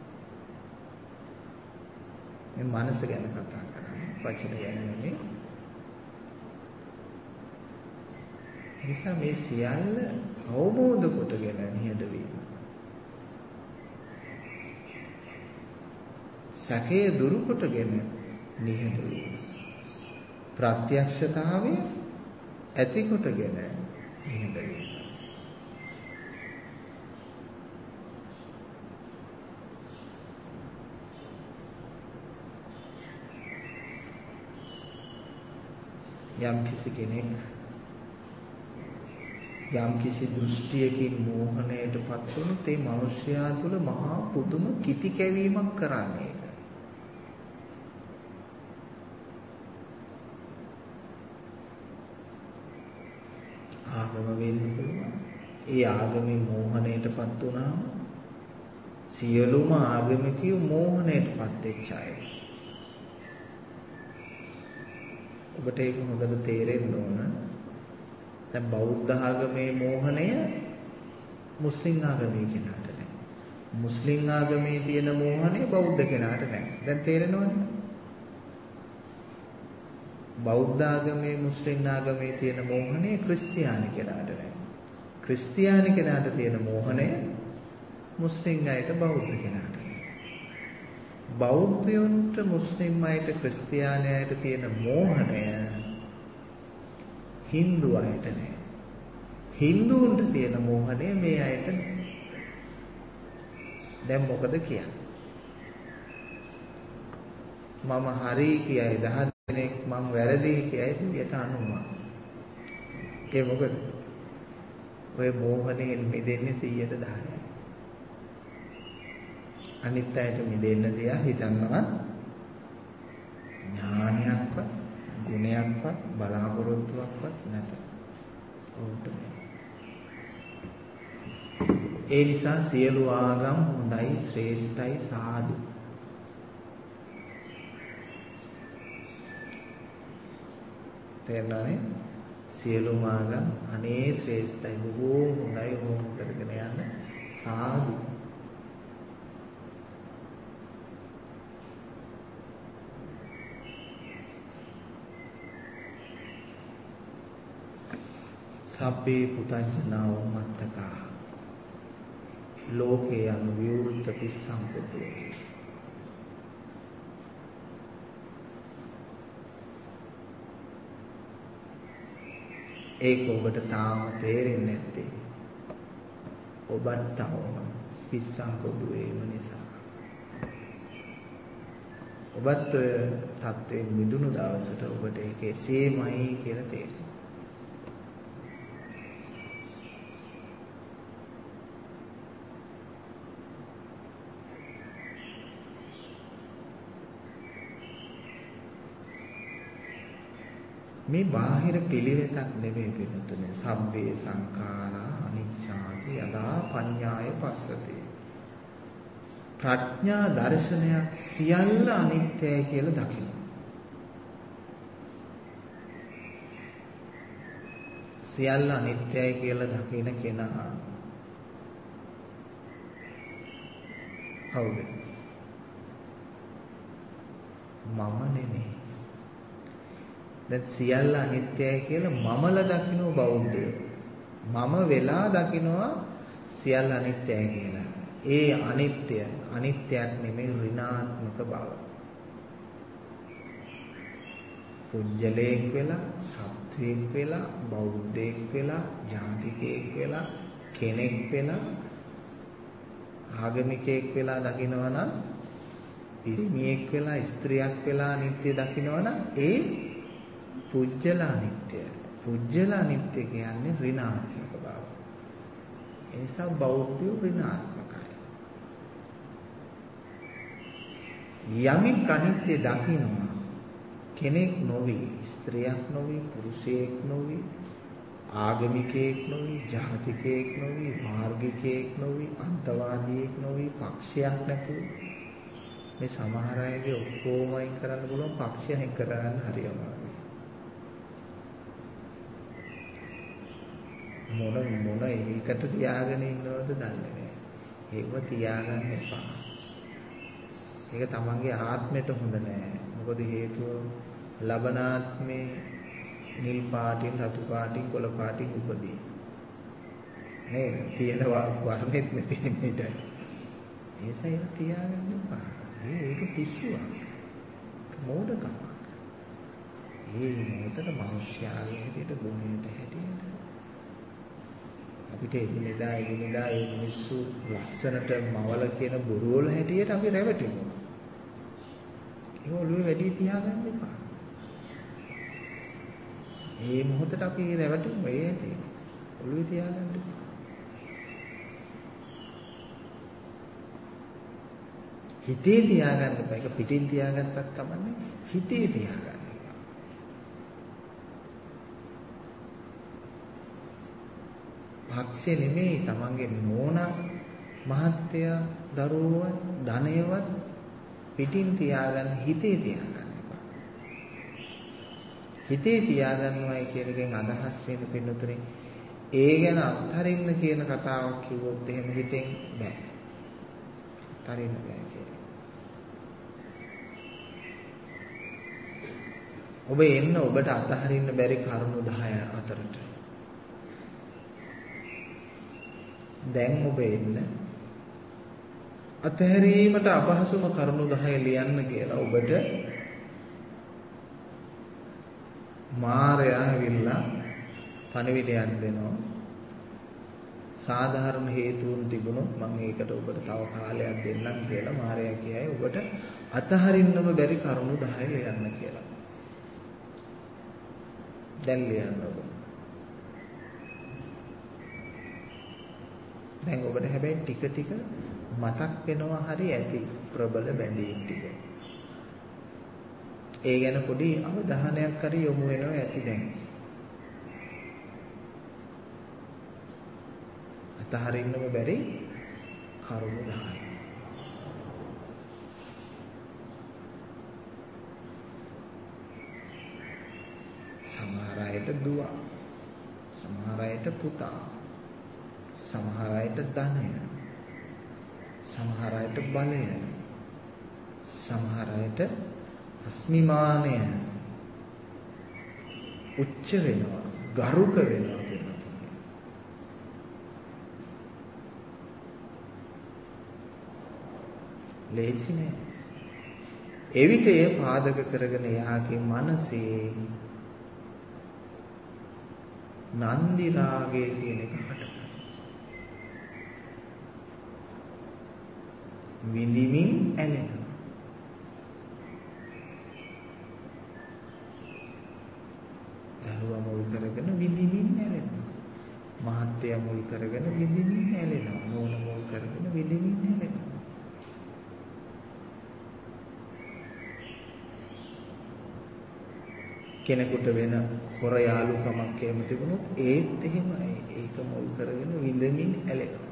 [SPEAKER 1] මේ මනස ගැන කතා කරන්නේ වචන ගැන නෙමෙයි. නිසා මේ සියල්ල අවබෝධ කොටගෙන නිහඬ වීම. සැකේ දුරු කොටගෙන නිහඬ වීම. ප්‍රත්‍යක්ෂතාවය ඇති කොටගෙන නිහඬ වීම. යම් කිසි කෙනෙක් යම් කිසි දෘෂ්ටියකින් මෝහණයටපත් වුණොත් ඒ මිනිස්යා තුළ මහා පුදුම කිති කැවීමක් කරන්නේ. ආගම වෙන්න පුළුවන්. ඒ ආගමේ මෝහණයටපත් වුණාම සියලුම ආගමිකයෝ මෝහණයටපත් වෙච්ච අය. ඔබට ඒක හොඳට තේරෙන්න ඕන. දැන් බෞද්ධ ආගමේ මෝහණය මුස්ලිම් ආගමේ කෙනාට නැහැ. මුස්ලිම් ආගමේ තියෙන මෝහණය බෞද්ධ කෙනාට නැහැ. දැන් තේරෙනවද? බෞද්ධ ආගමේ මුස්ලිම් ආගමේ තියෙන මෝහණය ක්‍රිස්තියානි කෙනාට නැහැ. ක්‍රිස්තියානි කෙනාට තියෙන මෝහණය මුස්ලිම් අයට බෞද්ධ කෙනාට නැහැ. බෞද්ධයන්ට මුස්ලිම් අයට ක්‍රිස්තියානියට තියෙන මෝහණය හින්දු අයට නැහැ. හින්දුන්ට තියෙන මෝහණය මේ අයට නැහැ. දැන් මොකද කියන්නේ? මම හරි කියයි දහ දෙනෙක් මම වැරදි කියයි සියයට අනූමක්. ඒ මොකද? ඔය මෝහණයෙන් මිදෙන්නේ සියයට දහයයි. අනිත් අයට මිදෙන්න තියා හිතන්නවා ඥානයක්වත් ගුණයක්වත් බලාපොරොත්තුවක්වත් නැත. ඔව්ට ඒ නිසා සියලු ආගම් හොඳයි ශ්‍රේෂ්ඨයි සාදු. තේරුණානේ? සියලු ආගම් අනේ ශ්‍රේෂ්ඨයි බොහෝ හොඳයි හොම් කරගෙන යන්න සාදු. සබ්බේ පුතංජනෝ මත්තකා ලෝකේ යනු විවෘත පිස්සම්පොට්ටුවකි. ඒක ඔබට තාම තේරෙන්නේ නැත්තේ ඔබත් තවම පිස්සම්පොට්ටුවේම නිසා. ඔබත් ඔය තත්ත්වයෙන් මිදුණු දවසට ඔබට ඒක එසේමයි කියලා තේරෙනවා. මේ බාහිර පිළිවෙතක් නෙමෙයි පිටුතුනේ. සබ්බේ සංඛාරා අනිච්චාති යදා පඤ්ඤාය පස්සති. ප්‍රඥා දර්ශනයක් සියල්ල අනිත්‍යයි කියලා දකිනවා. සියල්ල අනිත්‍යයි කියලා දකින කෙනා කවුද? මම නෙමෙයි. දැන් සියල්ල අනිත්‍යයි කියලා මමල දකින්න බෞද්ධයෝ. මම වෙලා දකින්නවා සියල්ල අනිත්‍යයි කියලා. ඒ අනිත්‍ය අනිත්‍යයක් නෙමෙයි ඍණාත්මක බව. පුජ්‍යලේක් වෙලා, සත්වයෙක් වෙලා, බෞද්ධයෙක් වෙලා, ජාතිකයෙක් වෙලා, කෙනෙක් වෙලා, ආගමිකයෙක් වෙලා දකින්නවා නම්, පිරිමියෙක් වෙලා, ස්ත්‍රියක් වෙලා අනිත්‍ය දකින්නවා නම් ඒ පුජ්‍යල අනිත්‍ය. පුජ්‍යල අනිත්‍ය කියන්නේ ඍණාත්මක බව. ඒ නිසා බෞද්ධයෝ ඍණාත්මකයි. යමික් අනිත්‍ය දකින්නවා කෙනෙක් නොවි, ස්ත්‍රියක් නොවි, පුරුෂයෙක් නොවි, ආගමිකයෙක් නොවි, ජාතිකයෙක් නොවි, මාර්ගිකයෙක් නොවි, අන්තවාදියෙක් නොවි, පක්ෂයක් නැතුව මේ සමහර අයගේ ඔක්කොම අයින් කරන්න පුළුවන් පක්ෂය අයින් කරගන්න හරියම මොන මොන ඒකට තියාගෙන ඉන්නවද දන්නේ නැහැ. ඒව තියාගන්න එපා. ඒක තමන්ගේ ආත්මයට හොඳ නැහැ. මොකද හේතුව ලබනාත්මේ නිල් පාටින් රතු පාටින් කොළ පාටින් උපදී. නේ තියෙන වර්ණෙත් නැති නේද? ඒසයි තියාගන්න එපා. ඒක පිස්සුවක්. මෝඩකමක්. ඒ මොකටද මිනිස්යාගේ හැටියට ගුණයට හැටියට අපිට එදිනෙදා එදිනෙදා මේ මිනිස්සු ලස්සනට මවල කියන බොරුවල හැටියට අපි රැවටෙනවා. ඒක ඔළුවේ වැඩි තියාගන්න එපා. මේ මොහොතට අපි රැවටෙමු ඒ ඇති. ඔළුවේ තියාගන්න එපා. හිතේ තියාගන්න එපා. ඒක පිටින් තියාගත්තත් කමන්නේ. හිතේ තියාගන්න. පක්ෂේ නෙමෙයි තමන්ගේ නෝනා මහත්ය දරුවවත් ධනයවත් පිටින් තියාගන්න හිතේ තියාගන්න එපා. හිතේ තියාගන්නවයි කියන එකෙන් අදහස් වෙන පින්නතුනේ ඒ ගැන අත්හරින්න කියන කතාවක් කිව්වොත් එහෙම හිතෙන් බෑ. අත්හරින්න බෑ කියන්නේ. ඔබ එන්න ඔබට අත්හරින්න බැරි කරුණු දහය අතරට. දැන් ඔබ එන්න අතහැරීමට අපහසුම කරුණු දහය ලියන්න කියලා ඔබට මාරයා ඇවිල්ලා පණිවිඩයක් දෙනවා. සාධාරණ හේතුන් තිබුණොත් මම ඒකට ඔබට තව කාලයක් දෙන්නම් කියලා මාරයා කියයි ඔබට අතහරින්නම බැරි කරුණු දහය ලියන්න කියලා. දැන් ලියන්න ඔබ. දැන් ඔබට හැබැයි ටික ටික මතක් වෙනවා හරි ඇති ප්‍රබල බැඳීම් ටික. ඒ ගැන පොඩි අවධානයක් හරි යොමු වෙනවා ඇති දැන්. අතහරින්නම බැරි කරුණු දහයක්. සමහර අයට දුව, සමහර අයට පුතා, සමහර අයට ධනය, සමහර අයට බලය, සමහර අයට අස්මිමානය උච්ච වෙනවා, ගරුක වෙනවා කියනවා. ලේසි නෑ. එවිට ඒ පාදක කරගෙන යාගේ මනසේ නන්දි රාගය කියන එක හටගන්නවා. විඳිමින් ඇලෙනවා. දරුවා මුල් කරගෙන විඳිමින් ඇලෙනවා. මහත්ය මුල් කරගෙන විඳිමින් ඇලෙනවා. නෝන මුල් කරගෙන විඳිමින් ඇලෙනවා. කෙනෙකුට වෙන හොර යාළුකමක් එහෙම තිබුණොත් ඒත් එහෙමයි. ඒක මුල් කරගෙන විඳමින් ඇලෙනවා.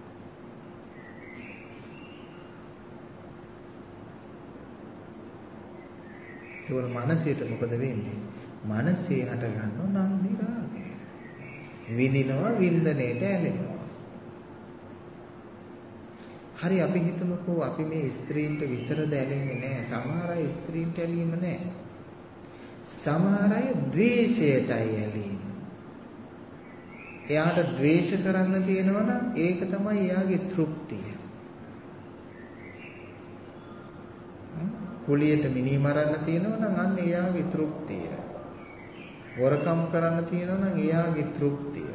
[SPEAKER 1] ඒවල මනසේට මොකද වෙන්නේ? මනසේ හට ගන්නවා නන්දි රාගය. විඳිනවා වින්දනයේට ඇලෙනවා. හරි අපි හිතමුකෝ අපි මේ ස්ත්‍රීන්ට විතරද ඇලෙන්නේ නැහැ. සමහර අය ස්ත්‍රීන්ට ඇලීම නැහැ. සමහර අය ද්වේෂයටයි ඇලෙන්නේ. එයාට ද්වේෂ කරන්න තියෙනවා නම් ඒක තමයි එයාගේ තෘප්තිය. කුලියට මිනී මරන්න තියෙනවා නම් අන්න එයාගේ තෘප්තිය. වරකම් කරන්න තියෙනවා නම් එයාගේ තෘප්තිය.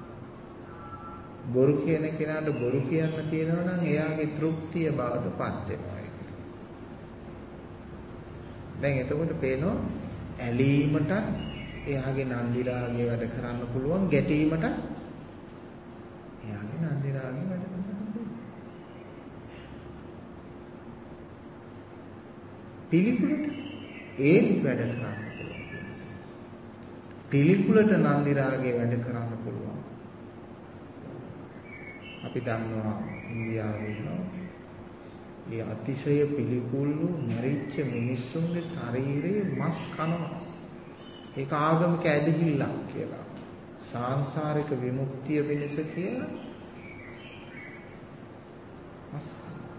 [SPEAKER 1] බොරු කියන කෙනාට බොරු කියන්න තියෙනවා නම් එයාගේ තෘප්තිය බවට පත් වෙනවා. දැන් එතකොට පේනවා ඇලීමට එයාගේ නන්දි රාගය වැඩ කරන්න පුළුවන්, ගැටීමට එයාගේ නන්දි රාගය වැඩ කරන්න පුළුවන්. පිළිකුලට ඒත් වැඩ කරන්න පුළුවන්. පිළිකුලට නන්දි රාගය වැඩ කරන්න පුළුවන්. අපි දන්නවා ඉන්දියාවේ ඉන්නවා ඒ අතිශය පිළිකුල්ු මැරිච්ච මිනිස්සුන්ගේ ශරීරයේ මස් කනවා. ඒක ආගමික ඇදහිල්ලක් කියලා. සාංශාරික විමුක්තිය වෙනස කියලා මස් කනවා.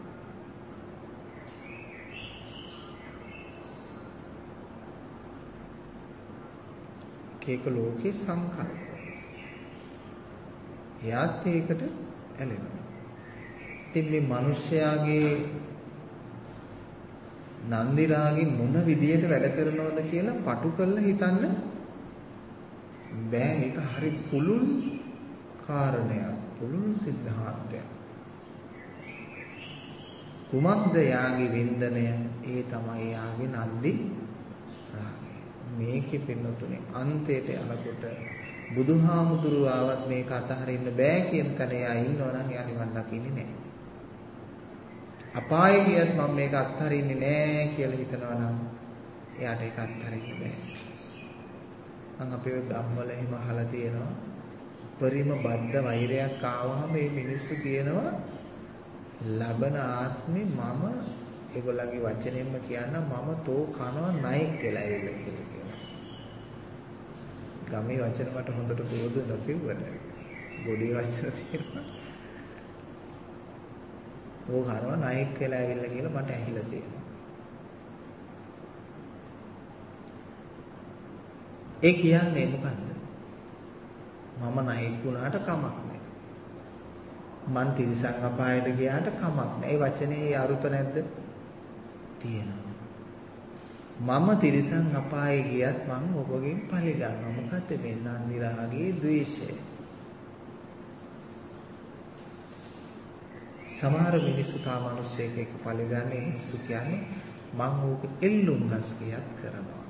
[SPEAKER 1] කේක ලෝකේ සංකල්ප. එයාත් ඒකට ඇලෙනවා. ඉතින් මේ මිනිස්යාගේ නන්දි රාගي මොන විදියට වැඩ කරනවද කියලා පටු කරලා හිතන්න බෑ. ඒක හරි පුළුල් කාරණයක්, පුළුල් සිද්ධාන්තයක්. කුමක්ද යාගේ වින්දනය? ඒ තමයි යාගේ නන්දි රාගය. මේකේ පින්නතුනේ අන්තයට යනකොට බුදුහාමුදුරුව ආවත් මේක අතහරින්න බෑ කියන තැන එයා ඉන්නවනම් එයා නිවන් දකින්නේ නෑ. අපායේ ගියත් මම මේක අත්හරින්නේ නෑ කියලා හිතනවා නම් එයාට ඒක අත්හරින්න බෑ. මම අපේ ගම්වල එහෙම අහලා තියෙනවා. පරිම බද්ධ වෛරයක් ආවම මේ මිනිස්සු කියනවා ලබන ආත්මේ මම ඒගොල්ලන්ගේ වචනෙන්ම කියන්න මම තෝ කනවා නයික් කියලා ඇවිල්ලා කියලා කියනවා. ගමේ වචන මට හොඳට පුරුදු නොකියුවට බොඩි වචන තියෙනවා. ඕක කරනවා නයික් වෙලා ඇවිල්ලා කියලා මට ඇහිලා තියෙනවා. ඒ කියන්නේ මොකද්ද? මම නයික් වුණාට කමක් නැහැ. මං තිරිසන් අපායට ගියාට කමක් නැහැ. ඒ වචනේ අරුත නැද්ද? තියෙනවා. මම තිරිසන් අපායේ ගියත් මං ඔබගෙන් පරිගන්නවා. මොකද්ද මේ නන්දි රාගයේ ද්වේෂය? සමහර මිනිස්සු තා මිනිස්සෙක් එක්ක පරිගන්නේ මිනිස්සු කියන්නේ මං ඕක එල්ලුම් ගස් කියක් කරනවා.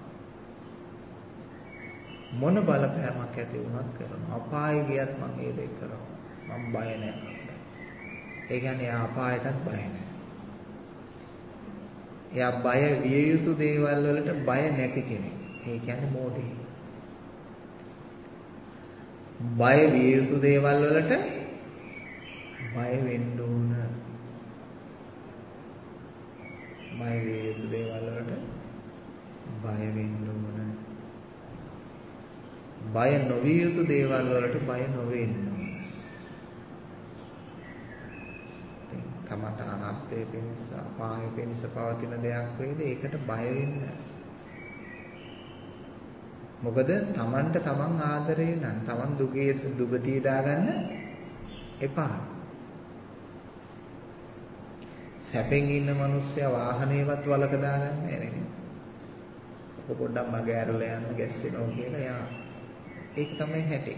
[SPEAKER 1] මොන බලපෑමක් ඇති වුණත් කරනවා. අපායේ ගියත් මං ඒ දේ කරනවා. මං බය නැහැ. ඒ කියන්නේ අපායටත් බය නැහැ. එයා බය විය යුතු දේවල් වලට බය නැති කෙනෙක්. ඒ කියන්නේ මෝඩයෙක්. බය විය යුතු දේවල් වලට බය වෙන්න ඕන. බය විය යුතු දේවල් වලට බය වෙන්න ඕන. බය නොවිය යුතු දේවල් වලට බය නොවෙන්න ඕන. තමට අනර්ථය පිණිස අපාය පිණිස පවතින දෙයක් වේද ඒකට බය වෙන්න. මොකද තමන්ට තමන් ආදරේ නම් තමන් දුගේ දුගතිය දාගන්න එපා. සැපෙන් ඉන්න මිනිස්සයා වාහනේවත් වලක දාගන්නේ නැහැ නේ. ඔක පොඩ්ඩක් මගේ ඇරලා යන්න ගැස්සෙනවා කියලා යා. ඒක තමයි හැටි.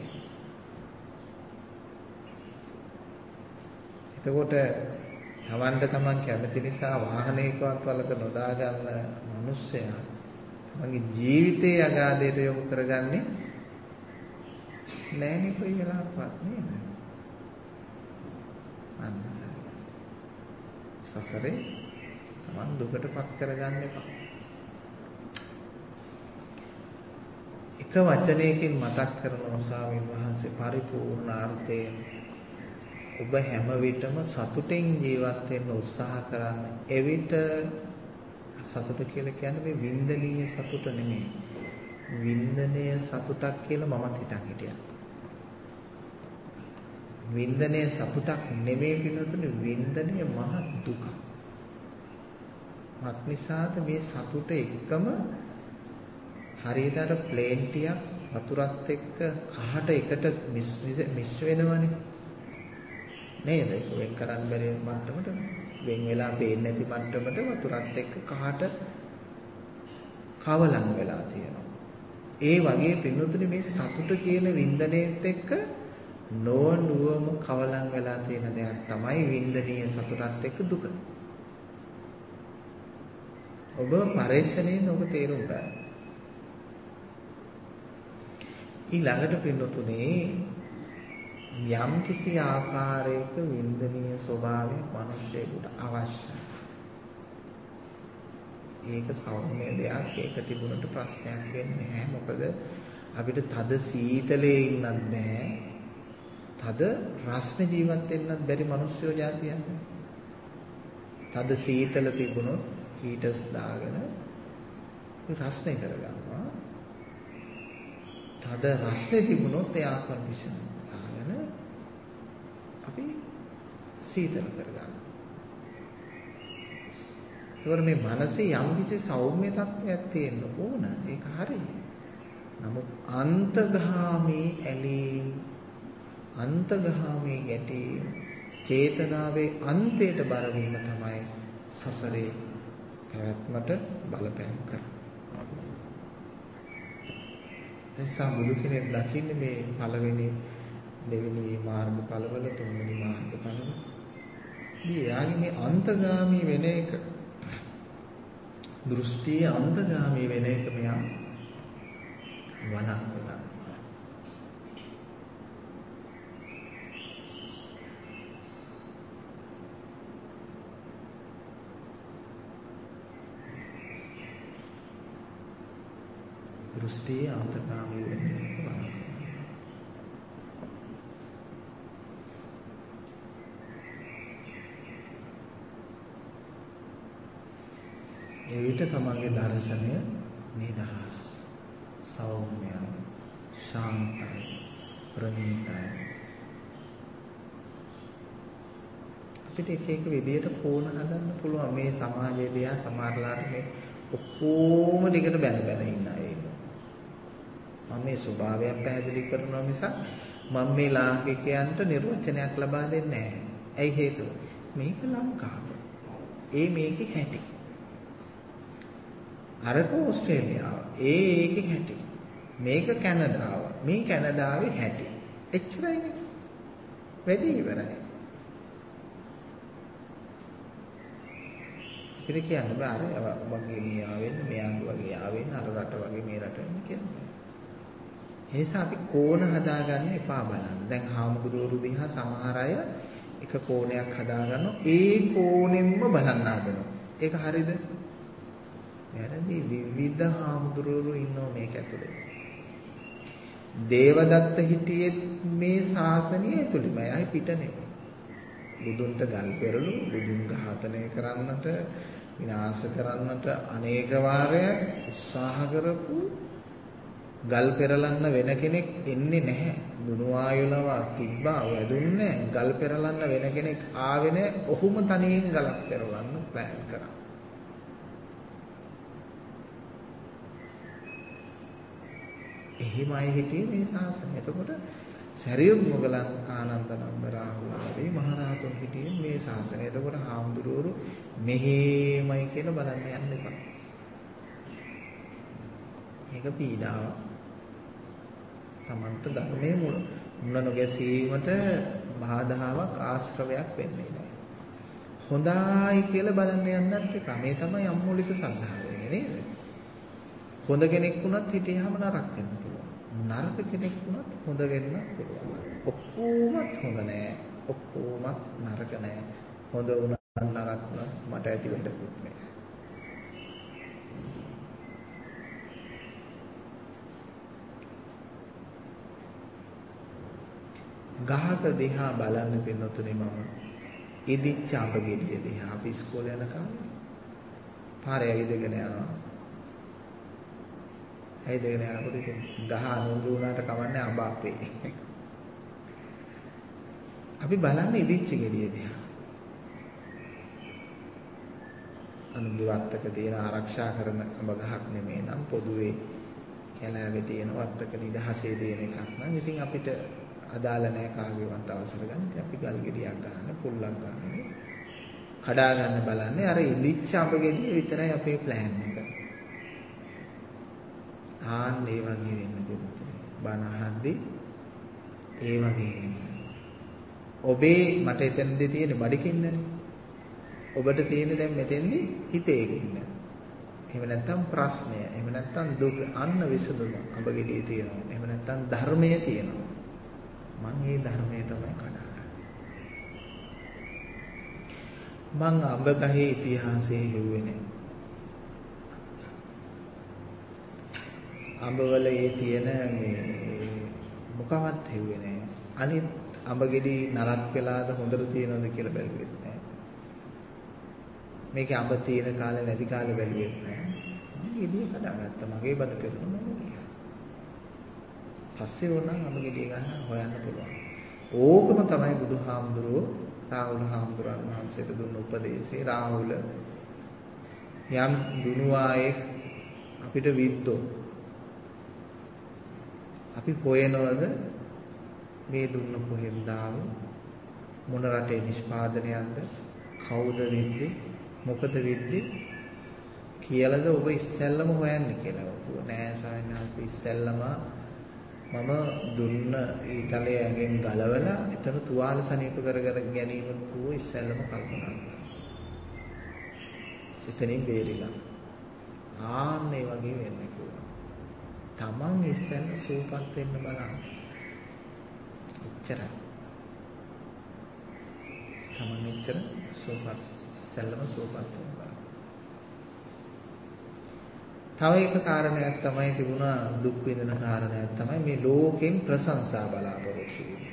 [SPEAKER 1] එතකොට තමන්ට තමන් කැමති නිසා වාහනයකවත් වලක නොදා ගන්න මිනිස්සයා තමන්ගේ ජීවිතයේ අගාධයට යොමු කරගන්නේ නෑනේ කොයි වෙලාවකවත් නේද? අන්න සසරේ තමන් දුකටපත් කරගන්න එපා. එක වචනයකින් මතක් කරන ස්වාමීන් වහන්සේ පරිපූර්ණ අර්ථයෙන් ඔබ හැම විටම සතුටින් ජීවත් වෙන්න උත්සාහ කරන්න. එවිට සතුට කියලා කියන්නේ මේ වින්දනීය සතුට නෙමෙයි. වින්දනීය සතුටක් කියලා මමත් හිතන් හිටියා. වින්දනීය සතුටක් නෙමෙයි කියනතුනේ වින්දනීය මහ දුක. මත් නිසාද මේ සතුට එක්කම හරියට අර ප්ලේන් ටියක් වතුරත් එක්ක කහට එකට මිස් වෙනවනේ. නේද? ඒක වෙන් කරන්න බැරි මට්ටමට වෙන් වෙලා පේන්නේ නැති මට්ටමට වතුරත් එක්ක කහට කවලම් වෙලා තියෙනවා. ඒ වගේ පින්නතුනේ මේ සතුට කියන වින්දනයේත් එක්ක නොනුවම කවලම් වෙලා තියෙන දෙයක් තමයි වින්දනීය සතුටත් එක්ක දුක. ඔබ පරීක්ෂණයෙන් ඔබ තේරුම් ගන්න. ඊළඟට පින්නතුනේ යම් කිසි ආකාරයක වින්දනීය ස්වභාවයක් මිනිස්සෙකුට අවශ්‍යයි. ඒක සෞම්‍ය දෙයක්. ඒක තිබුණට ප්‍රශ්නයක් වෙන්නේ නැහැ. මොකද අපිට තද සීතලේ ඉන්නත් බෑ. තද රස්නේ ජීවත් වෙන්නත් බැරි මිනිස්සුયો જાතියක්. තද සීතල තිබුණොත් හීටර්ස් දාගෙන රස්නේ කරගන්නවා. තද රස්නේ තිබුණොත් එයා කන්ඩිෂන් අපි සීතල කරගන්න. ඒවල මේ මනසේ යම් කිසි සෞම්‍ය තත්ත්වයක් තියෙන්න ඕන. ඒක හරියි. නමුත් අන්තගාමී ඇලීම්, අන්තගාමී ගැටීම්, චේතනාවේ අන්තයට බර වීම තමයි සසරේ පැවැත්මට බලපෑම් කරන්නේ. එසා බුදු කෙනෙක් දකින්නේ මේ පළවෙනි දෙවෙනි මාර්ගඵලවල තුන්වෙනි මාර්ගඵලවල දී යාගේ මේ අන්තගාමී වෙන එක දෘෂ්ටියේ අන්තගාමී වෙන එක මෙයා වළක්වනවා. දෘෂ්ටියේ අන්තගාමී වෙන එක වළක්වනවා. ඒ විට තමන්ගේ දර්ශනය නිදහස්, සෞම්‍යයි, ශාන්තයි, ප්‍රණීතයි. අපිට එක එක විදියට කෝණ හදන්න පුළුවන්. මේ සමාජයේ දිහා සමහරලාට මේ ඔක්කොම දිගට බැන බැන ඉන්න අය ඉන්නවා. මම මේ ස්වභාවයක් පැහැදිලි කරනවා මිසක් මම මේ ලාංකිකයන්ට නිර්වචනයක් ලබා දෙන්නේ නැහැ. ඇයි හේතුව? මේක ලංකාව. ඒ මේකේ හැටි. අරක ඕස්ට්‍රේලියාව. ඒ ඒකේ හැටි. මේක කැනඩාව. මේ කැනඩාවේ හැටි. එච්චරයිනේ. වැඩි ඉවරයි. ඉතින් කියන්න බෑ අර වගේ මියා වෙන්න, මෙයාගේ වගේ ආවෙන්න, අර රට වගේ මේ රට වෙන්න කියන්නේ. ඒ නිසා අපි කෝණ හදාගන්න එපා බලන්න. දැන් හාමුදුරුවෝ දිහා සමහර අය එක කෝණයක් හදාගන්නවා. ඒ කෝණයෙන්ම බලන්න හදනවා. ඒක හරියද? වැරදි. විවිධ හාමුදුරුවෝ ඉන්නෝ මේක ඇතුලේ. දේවදත්ත හිටියේ මේ ශාසනය ඇතුළෙමයි. අය පිට නෙමෙයි. බුදුන්ට ගල් පෙරළු බුදුන් ඝාතනය කරන්නට විනාශ කරන්නට අනේක වාරයක් උත්සාහ කරපු ගල් පෙරලන්න වෙන කෙනෙක් එන්නේ නැහැ. දුනුවායුලව තිබ්බා වැදුන්නේ ගල් පෙරලන්න වෙන කෙනෙක් ආවේ නැහැ. ඔහුම තනියෙන් ගලක් පෙරලන්න ප්ලෑන් කරා. එහෙමයි හිටියේ මේ ශාසනය. එතකොට සරියුත් මුගලන් ආනන්ද නන්ද රාහුල ආදී මහරහතුන් හිටියේ මේ ශාසනය. එතකොට හාමුදුරුවෝ මෙහෙමයි කියලා බලන්න යන්න එපා. ඒක පීඩාවක්. තමන්ට ධර්මයේ මුල මුල නොගැසීමට බාධාවක් ආශ්‍රවයක් වෙන්නේ නැහැ. හොඳයි කියලා බලන්න යන්නත් එපා. මේ තමයි අම්මූලික සද්ධාව නේද? හොඳ කෙනෙක් වුණත් හිටියාම නරක වෙන්න පුළුවන්. නරක කෙනෙක් වුණත් හොඳ වෙන්න පුළුවන්. ඔක්කොමත් හොඳ නෑ. ඔක්කොමත් නරක නෑ. හොඳ වුණත් නරක වුණත් මට ඇති වෙන්න පුළුවන්. ගහක දිහා බලන්න පින්නතුනේ මම ඉදිච්ච අඹ ගෙඩිය දිහා අපි ඉස්කෝලේ යන කාලේ පාරේ ඇවිදගෙන යනවා. ඇවිදගෙන යනකොට ඉතින් ගහ අනුන්ගේ වුණාට කවන්නේ අඹ අපේ. අපි බලන්නේ ඉදිච්ච ගෙඩිය දිහා. අනුන්ගේ වත්තක තියෙන ආරක්ෂා කරන අඹ ගහක් නෙමෙයි නම් පොදුවේ කැලෑවේ තියෙන වත්තක නිදහසේ තියෙන එකක් නම් ඉතින් අපිට අදාළ නැහැ කාගේවත් අවසර ගන්න. ඉතින් අපි ගල් ගෙඩියක් ගන්න, පුල්ලක් ගන්න, කඩා ගන්න බලන්නේ අර ඉදිච්ච අඹ ගෙඩිය විතරයි අපේ ප්ලෑන් එක. ආන් ඒ වගේ වෙන්න පුළුවන්. බණ අහද්දී ඒ වගේ වෙන්න. ඔබේ මට එතනදී තියෙන බඩකින්නනේ. ඔබට තියෙන දැන් මෙතෙන්දී හිතේකින්න. එහෙම නැත්නම් ප්‍රශ්නය, එහෙම නැත්නම් දුක අන්න විසඳුම අඹ ගෙඩියේ තියෙනවා. එහෙම නැත්නම් ධර්මයේ තියෙනවා. මම මේ ධර්මයේ තමයි කඩාගන්නේ. මං අඹ ගහේ ඉතිහාසයේ හෙව්වේ නෑ. අඹවල ඒ තියෙන මේ මොකවත් හෙව්වේ නෑ. අනිත් අඹ ගෙඩි නරක් වෙලාද හොඳට තියෙනවද කියලා බැලුවෙත් නෑ. මේකේ අඹ තියෙන කාලේ නැති කාලේ බැලුවෙත් නෑ. මම ගෙඩිය කඩාගත්තා. මගේ බඩ පෙරුණා මම ගියා. පස්සේ වුණා අඹ ගෙඩිය ගන්න හොයන්න පුළුවන්. ඕකම තමයි බුදුහාමුදුරුවෝ රාහුල හාමුදුරන් වහන්සේට දුන්න උපදේශේ. රාහුල යම් දුනුවායේ අපිට විද්දෝ අපි හොයනවද මේ දුන්න කොහෙන්ද ආවේ මොන රටේ නිෂ්පාදනයක්ද කවුද වෙද්දේ මොකද වෙද්දේ කියලාද ඔබ ඉස්සෙල්ලම හොයන්නේ කියලා. ඔව් නෑ සායනාස් ඉස්සෙල්ලම මම දුන්න ඊතලයේ ඇඟෙන් ගලවලා එතන තුවාල සනීප කරගෙන ගැනීමට කෝ ඉස්සෙල්ලම කල්පනා කරා. එතනින් බේරිලා. ආන්න ඒ වගේ වෙන්න කිව්වා. තමන් ඉස්සෙල්ල සූපත් වෙන්න බලන්න. එච්චරයි. තමන් එච්චර සූපත් ඉස්සෙල්ලම සූපත් වෙන්න බලන්න. තව එක කාරණයක් තමයි තිබුණා දුක් විඳින කාරණයක් තමයි මේ ලෝකෙන් ප්‍රශංසා බලාපොරොත්තු වීම.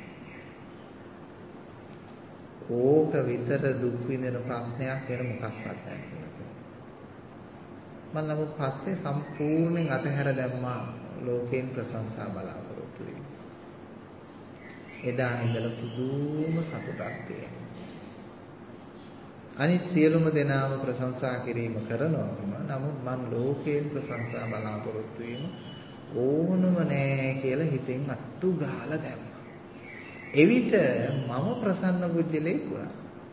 [SPEAKER 1] ඕක විතර දුක් විඳින ප්‍රශ්නයක් වෙන මොකක්වත් නැහැ. මම නමුත් පස්සේ සම්පූර්ණයෙන් අතහැර දැම්මා ලෝකෙන් ප්‍රශංසා බලාපොරොත්තු වීම. එදා ඉඳලා පුදුම සතුටක් තියෙනවා. අනිත් සියලුම දෙනාම ප්‍රශංසා කිරීම කරනවා. නමුත් මම ලෝකයෙන් ප්‍රශංසා බලාපොරොත්තු වීම ඕනම නෑ කියලා හිතෙන් අට්ටු ගහලා දැම්මා. එවිට මම ප්‍රසන්න බුද්ධිලේ වුණා.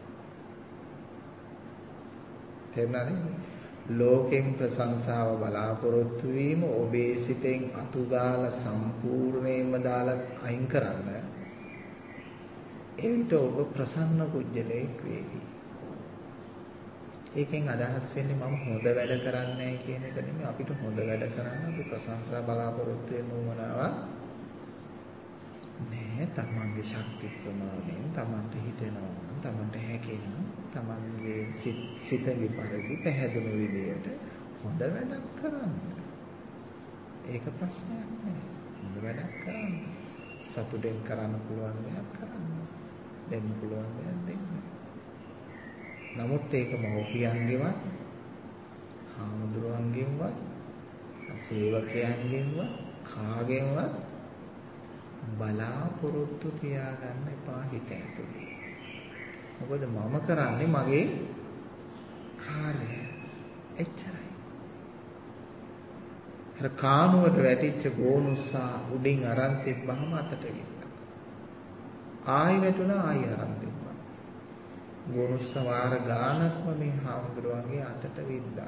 [SPEAKER 1] තේරුණාද? ලෝකෙන් ප්‍රශංසාව බලාපොරොත්තු වීම ඔබේ සිතෙන් අතු ගාලා සම්පූර්ණයෙන්ම දාලා අයින් කරන්න. එවිට ඔබ ප්‍රසන්න බුද්ධිලේ වේවි. ඒකෙන් අදහස් වෙන්නේ මම හොඳ වැඩ කරන්නේ කියන එක නෙමෙයි. අපිට හොඳ වැඩ කරන්න අපි ප්‍රශංසා බලාපොරොත්තු වෙන උවමනාවක් නෑ. නෑ තමන්ගේ ශක්ති ප්‍රමාණයෙන් තමන්ට හිතෙනවා නම් තමන්ට හැකෙන තමන්ගේ සිත සිතේ පරිදි පැහැදුණු විදියට හොඳ වැඩක් කරන්න. ඒක ප්‍රශ්නයක් නෑ. හොඳ වැඩක් කරන්න. සතුටෙන් කරන්න පුළුවන් දෙයක් කරන්න. දෙන්න පුළුවන් දෙයක් දෙන්න. නමුත් ඒක මව්පියන්ගේවත් හාමුදුරුවන්ගේවත් සේවකයන්ගේවත් කාගෙන්වත් බලාපොරොත්තු තියාගන්න එපා හිත ඇතුලේ. මොකද මම කරන්නේ මගේ කාලය. එච්චරයි. අර කානුවට වැටිච්ච ගෝනුස්සා උඩින් අරන් තිබ්බහම අතට ගිහින්. ආයි වැටුණා ආයි අරන් තිබ්බා. ගෝනුස්සා වාර ගානක්ම මේ හාමුදුරුවන්ගේ අතට විද්දා.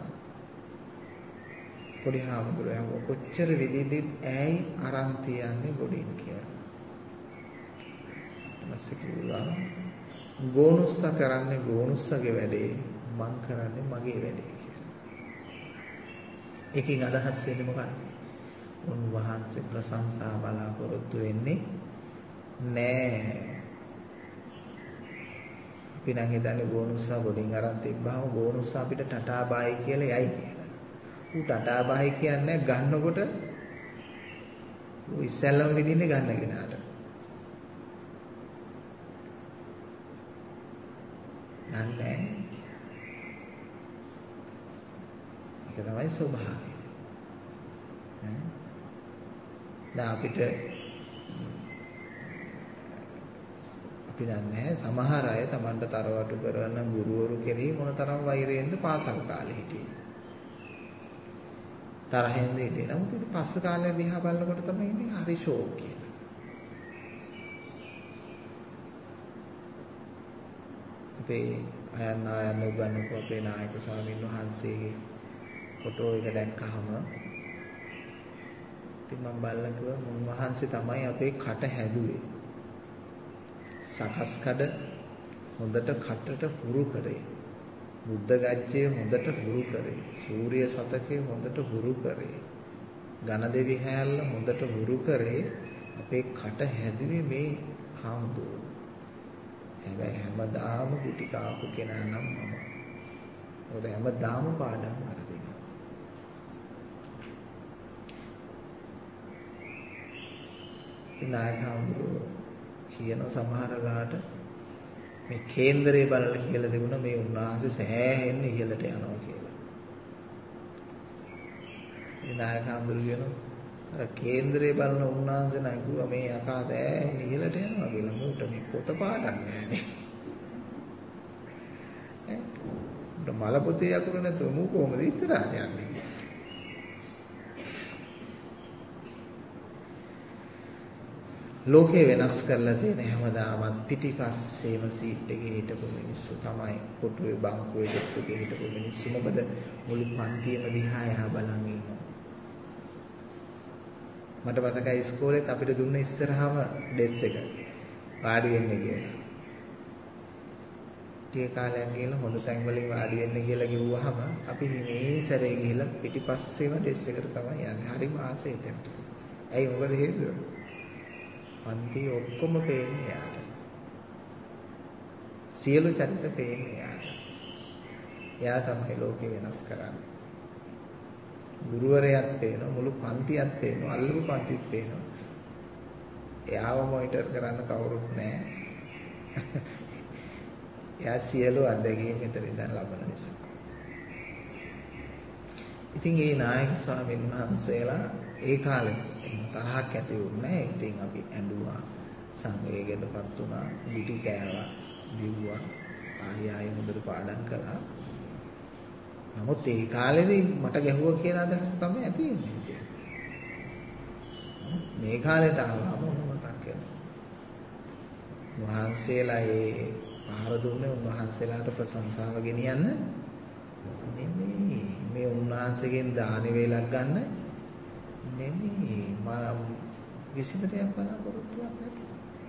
[SPEAKER 1] පොඩි හාමුදුරුවෝ කොච්චර විදිහට ඇයි අරන් තියන්නේ ගොඩින් කියලා. ඊපස්සේ කිව්වා ගෝනුස්සා කරන්නේ ගෝනුස්සගේ වැඩේ මං කරන්නේ මගේ වැඩේ කියලා. ඒකෙන් අදහස් වෙන්නේ මොකක්ද? උන්වහන්සේ ප්‍රශංසා බලාපොරොත්තු වෙන්නේ නෑ. අපි නම් හිතන්නේ ගෝනුස්සා ගොඩින් අරන් තිබ්බාම ගෝනුස්සා අපිට ටටා බායි කියලා යයි කියලා. ඌ ටටා බායි කියන්නේ ගන්නකොට ඌ ඉස්සෙල්ලම විදින්නේ ගන්න කෙනාට. නෑ. ඒක තමයි ස්වභාවය. ඈ දැන් අපිට අපි දන්නේ සමහර අය Tamanට තරවටු කරන ගුරුවරු කෙරෙහි මොනතරම් වෛරයෙන්ද පාසල් කාලේ හිටියේ. තරහෙන්ද හිටියේ. නමුත් ඊට පස්සේ කාලේ දිහා බලනකොට තමයි ඉන්නේ හරි ෂෝක් කියලා. අපේ අයන්න අයන්න උගන්වපු අපේ නායක ස්වාමීන් වහන්සේගේ ෆොටෝ එක දැක්කහම ඉතින් මම බලලා කිව්වා මුන්වහන්සේ තමයි අපේ කට හැදුවේ. සකස් කඩ හොඳට කටට හුරු කරේ. බුද්ධ ගජ්ජේ හොඳට හුරු කරේ. සූර්ය සතකේ හොඳට හුරු කරේ. ඝනදෙවි හැල්ල හොඳට හුරු කරේ. අපේ කට හැදුවේ මේ හාමුදුරුවෝ. හැබැයි හැමදාම කුටි කාපු කෙනා නම් මම. මොකද හැමදාම පාඩම් කරදිනවා. ඉනායක හාමුදුරුවෝ කියන සමහර ලාට මේ කේන්දරේ බලලා කියලා තිබුණා මේ උන්වහන්සේ සෑහෙන්න ඉහළට යනවා කියලා. ඉනායක හාමුදුරුවෝ කියන අර කේන්දරේ බලන උන්වහන්සේ නම් කිව්වා මේ යකා සෑහෙන්න ඉහළට යනවා කියලා. මූට මේ පොත පාඩම් නෑනේ. ඈ මල පොතේ අකුරු නැතුව මූ කොහොමද ඉස්සරහට යන්නේ? ලෝකේ වෙනස් කරලා තියෙන හැමදාමත් පිටිපස්සේම සීට් එකේ හිටපු මිනිස්සු තමයි කොටුවේ බංකුවේ ඩෙස් එකේ හිටපු මිනිස්සු. මොකද මුළු පන්තියම දිහා එහා බලන් ඉන්නවා. මට මතකයි ඉස්කෝලේත් අපිට දුන්න ඉස්සරහම ඩෙස් එක වාඩි වෙන්න කියලා. ටික කාලයක් ගිහලා හොඳ තැන් වලින් වාඩි වෙන්න කියලා කිව්වහම අපි මේ සැරේ ගිහලා පිටිපස්සේම ඩෙස් එකට තමයි යන්නේ. හරිම ආසෙ හිතෙන්න. ඇයි මොකද හේතුව? පන්ති ඔක්කොම පේන්නේ යාට. සියලු චරිත පේන්නේ යාට. එයා තමයි ලෝකේ වෙනස් කරන්නේ. ගුරුවරයාත් පේනවා, මුළු පන්තියත් පේනවා, අල්ලපු පන්තිත් පේනවා. එයාව මොනිටර් කරන්න කවුරුත් නැහැ. එයා සියලු අත්දැකීම් මෙතන ඉඳන් ලබන නිසා. ඉතින් ඒ නායක ස්වාමීන් වහන්සේලා ඒ කාලේ තරහක් ඇති වුණේ නැහැ. ඉතින් අපි ඇඬුවා, සංවේගයටපත් වුණා, පිටි කෑවා, දිව්වා, ආයෙ ආයෙ හොඳට පාඩම් කළා. නමුත් ඒ කාලේදී මට ගැහුවා කියන අදහස තමයි ඇති වෙන්නේ. මේ කාලේට ආවම මොන මතක් වෙනවා. වහන්සේලා ඒ පහර දුන්නේ උන්වහන්සේලාට ප්‍රශංසාව ගෙනියන්න නෙමෙයි. මේ උන්වහන්සේගෙන් දානි වේලක් ගන්න නෙමෙයි. මම කිසිම දෙයක් බලාපොරොත්තුවක් නැති.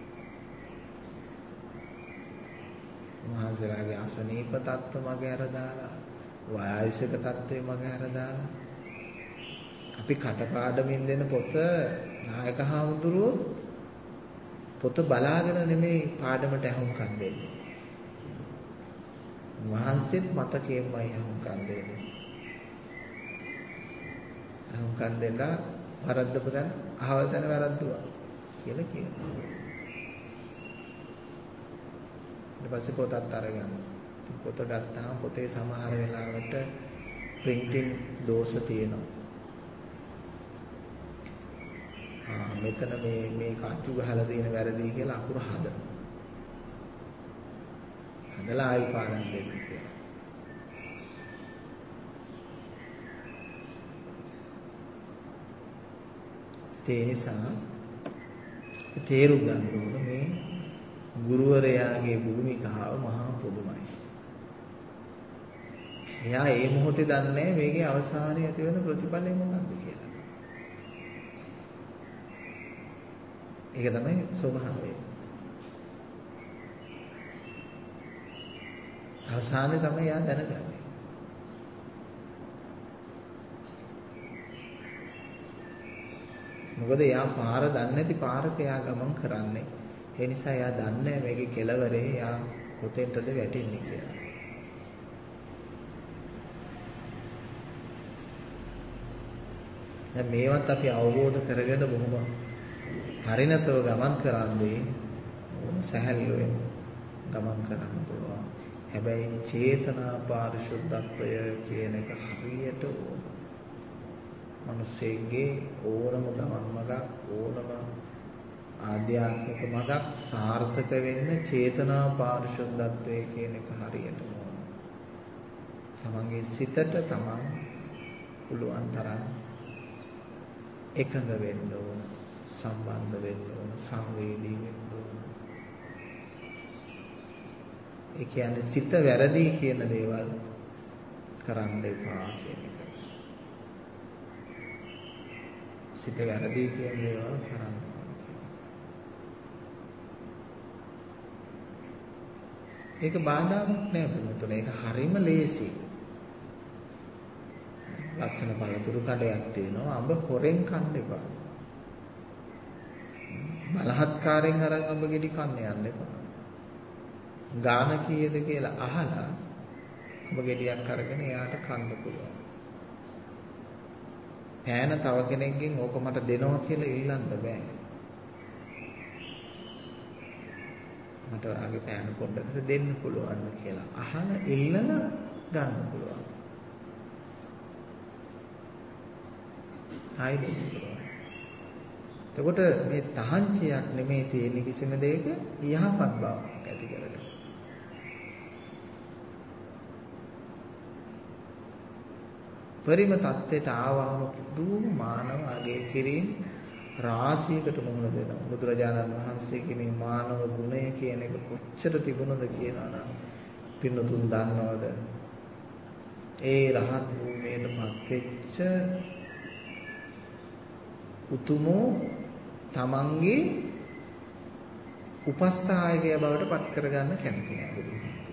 [SPEAKER 1] මහසරාගේ අසනීප තත්ත්ව මගේ අර දාලා, වායසික තත්ත්වේ මගේ අර දාලා, අපි කටපාඩමින් දෙන පොත නායක හාමුදුරුවෝ පොත බලාගෙන නෙමෙයි පාඩමට අහුම්කම් දෙන්නේ. වහන්සේත් මතකයෙන්මයි අහුම්කම් දෙන්නේ. අහුම්කම් දෙලා වරද්දපු දැන් අහවල් තැන වැරද්දුවා කියලා කියනවා. ඊට පස්සේ පොතත් අරගන්න. පොත ගත්තාම පොතේ සමහර වෙලාවට printing දෝෂ තියෙනවා. ආ මෙතන මේ මේ කට්ටු ගහලා තියෙන වැරදි කියලා අකුර හදනවා. හදලා ආයි පාඩම් දෙන්න කියලා. ඒ නිසා තේරුම් ගන්න ඕන මේ ගුරුවරයාගේ භූමිකාව මහා පුදුමයි. එයා ඒ මොහොතේ දන්නේ මේකේ අවසානයේ ඇති වෙන ප්‍රතිඵලය මොකක්ද කියලා. ඒක තමයි ස්වභාවය. අවසානයේ තමයි එයා දැනගන්නේ. මොකද එයා පාර දන්නේ නැති පාරක එයා ගමන් කරන්නේ. ඒ නිසා එයා දන්නේ මේකේ කෙලවරේ එයා කොතෙන්ටද වැටෙන්නේ කියලා. දැන් මේවත් අපි අවබෝධ කරගෙන බොහොම පරිණතව ගමන් කරන්නේ සැහැල්ලුවෙන් ගමන් කරන්න පුළුවන්. හැබැයි චේතනා පාරිශුද්ධත්වය කියන එක හරියට ඕන. මිනිස්සෙගේ ඕනම ගමන් මගක් ඕනම ආධ්‍යාත්මික මගක් සාර්ථක වෙන්න චේතනා පාරිශුද්ධත්වය කියන එක හරියට ඕන. තමන්ගේ සිතට තමන් පුළුවන් තරම් එකඟ වෙන්න ඕන, සම්බන්ධ වෙන්න ඕන, සංවේදී වෙන්න ඕන. ඒ කියන්නේ සිත වැරදි කියන දේවල් කරන්න එපා කියන එක. සිත වැරදි කියන දේවල් කරන්න. ඒක බාධාවක් නෑ බමුතුනේ. ඒක හරිම ලේසි. ලස්සන පළතුරු කඩයක් තියෙනවා. අඹ හොරෙන් කන්න එපා. බලහත්කාරයෙන් අරන් අඹ ගෙඩි කන්න යන්න එපා. ගාන කීයද කියලා අහලා අඹ ගෙඩියක් අරගෙන එයාට කන්න පුළුවන්. පෑන තව කෙනෙක්ගෙන් ඕක මට දෙනවා කියලා ඉල්ලන්න බෑ. මට ආගේ පෑන පොඩ්ඩකට දෙන්න පුළුවන් කියලා අහන ඉල්ලලා ගන්න පුළුවන්. ආයි දෙන්න පුළුවන්. එතකොට මේ තහංචියක් නෙමෙයි තියෙන්නේ කිසිම දෙයක යහපත් බවක් ඇති කරගන්න. පරිම தත්ත්වයට ආවම දුම මානව අගේ කිරීම රාශියකට මුහුණ දෙනවා. බුදුරජාණන් වහන්සේගේ මේ මානව ගුණය කියන එක කොච්චර තිබුණද කියනවා නම් පින්නතුන් දන්නවද? ඒ රහත් භූමියටපත් වෙච්ච උතුමෝ තමන්ගේ උපස්ථායකය බවට පත් කරගන්න කැමති නෑ බුදුහාමුදුරුවෝ.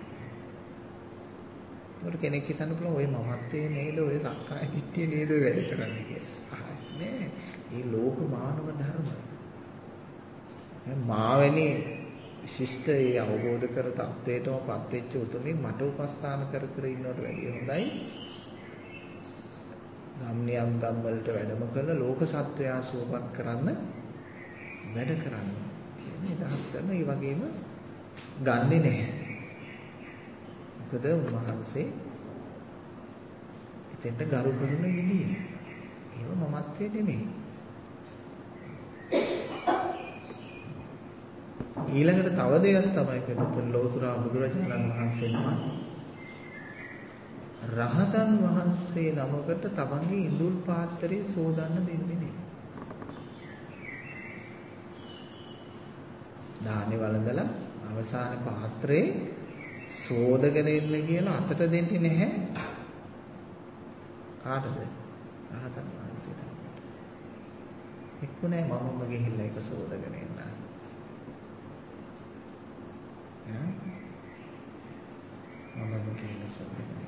[SPEAKER 1] මොකද කෙනෙක් හිතන්න පුළුවන් ඔය මමත්වයේ නේද ඔය සක්කාය දිට්ඨිය නේද වැඩ කරන්නේ කියලා. නෑ. මේ ලෝක මානව ධර්ම. මාවෙනි විශිෂ්ට ඒ අවබෝධ කර තත්ත්වයටම පත් වෙච්ච උතුමෙක් මට උපස්ථාන කර කර ඉන්නවට වැඩිය හොඳයි. ගම්නියම් ගම් වලට වැඩම කරන ලෝක සත්වයා සුවපත් කරන්න වැඩ කරන්න. කියන්නේ දහස් කරන ඒ වගේම ගන්නෙ නැහැ. මොකද උන්වහන්සේ එතෙන්ට ගරු කරන විදිය. ඒව මමත්වේ නෙමෙයි. ඊළඟට තව දෙයක් තමයි කෙනෙකුට ලෝතුරා බුදුරජාණන් වහන්සේ නම රහතන් වහන්සේ නමකට තමන්ගේ ඉඳුල් පාත්‍රය සෝදන්න දෙන්නේ නෑ. දානේ වළඳලා අවසාන පාත්‍රේ සෝදගෙන ඉන්න කියලා අතට දෙන්නේ නැහැ. කාටද? රහතන් වහන්සේට. එක්කුනේ මමම ගිහිල්ලා ඒක සෝදගෙන එන්න. ඈ මමම ගිහිල්ලා සෝදගෙන එන්න.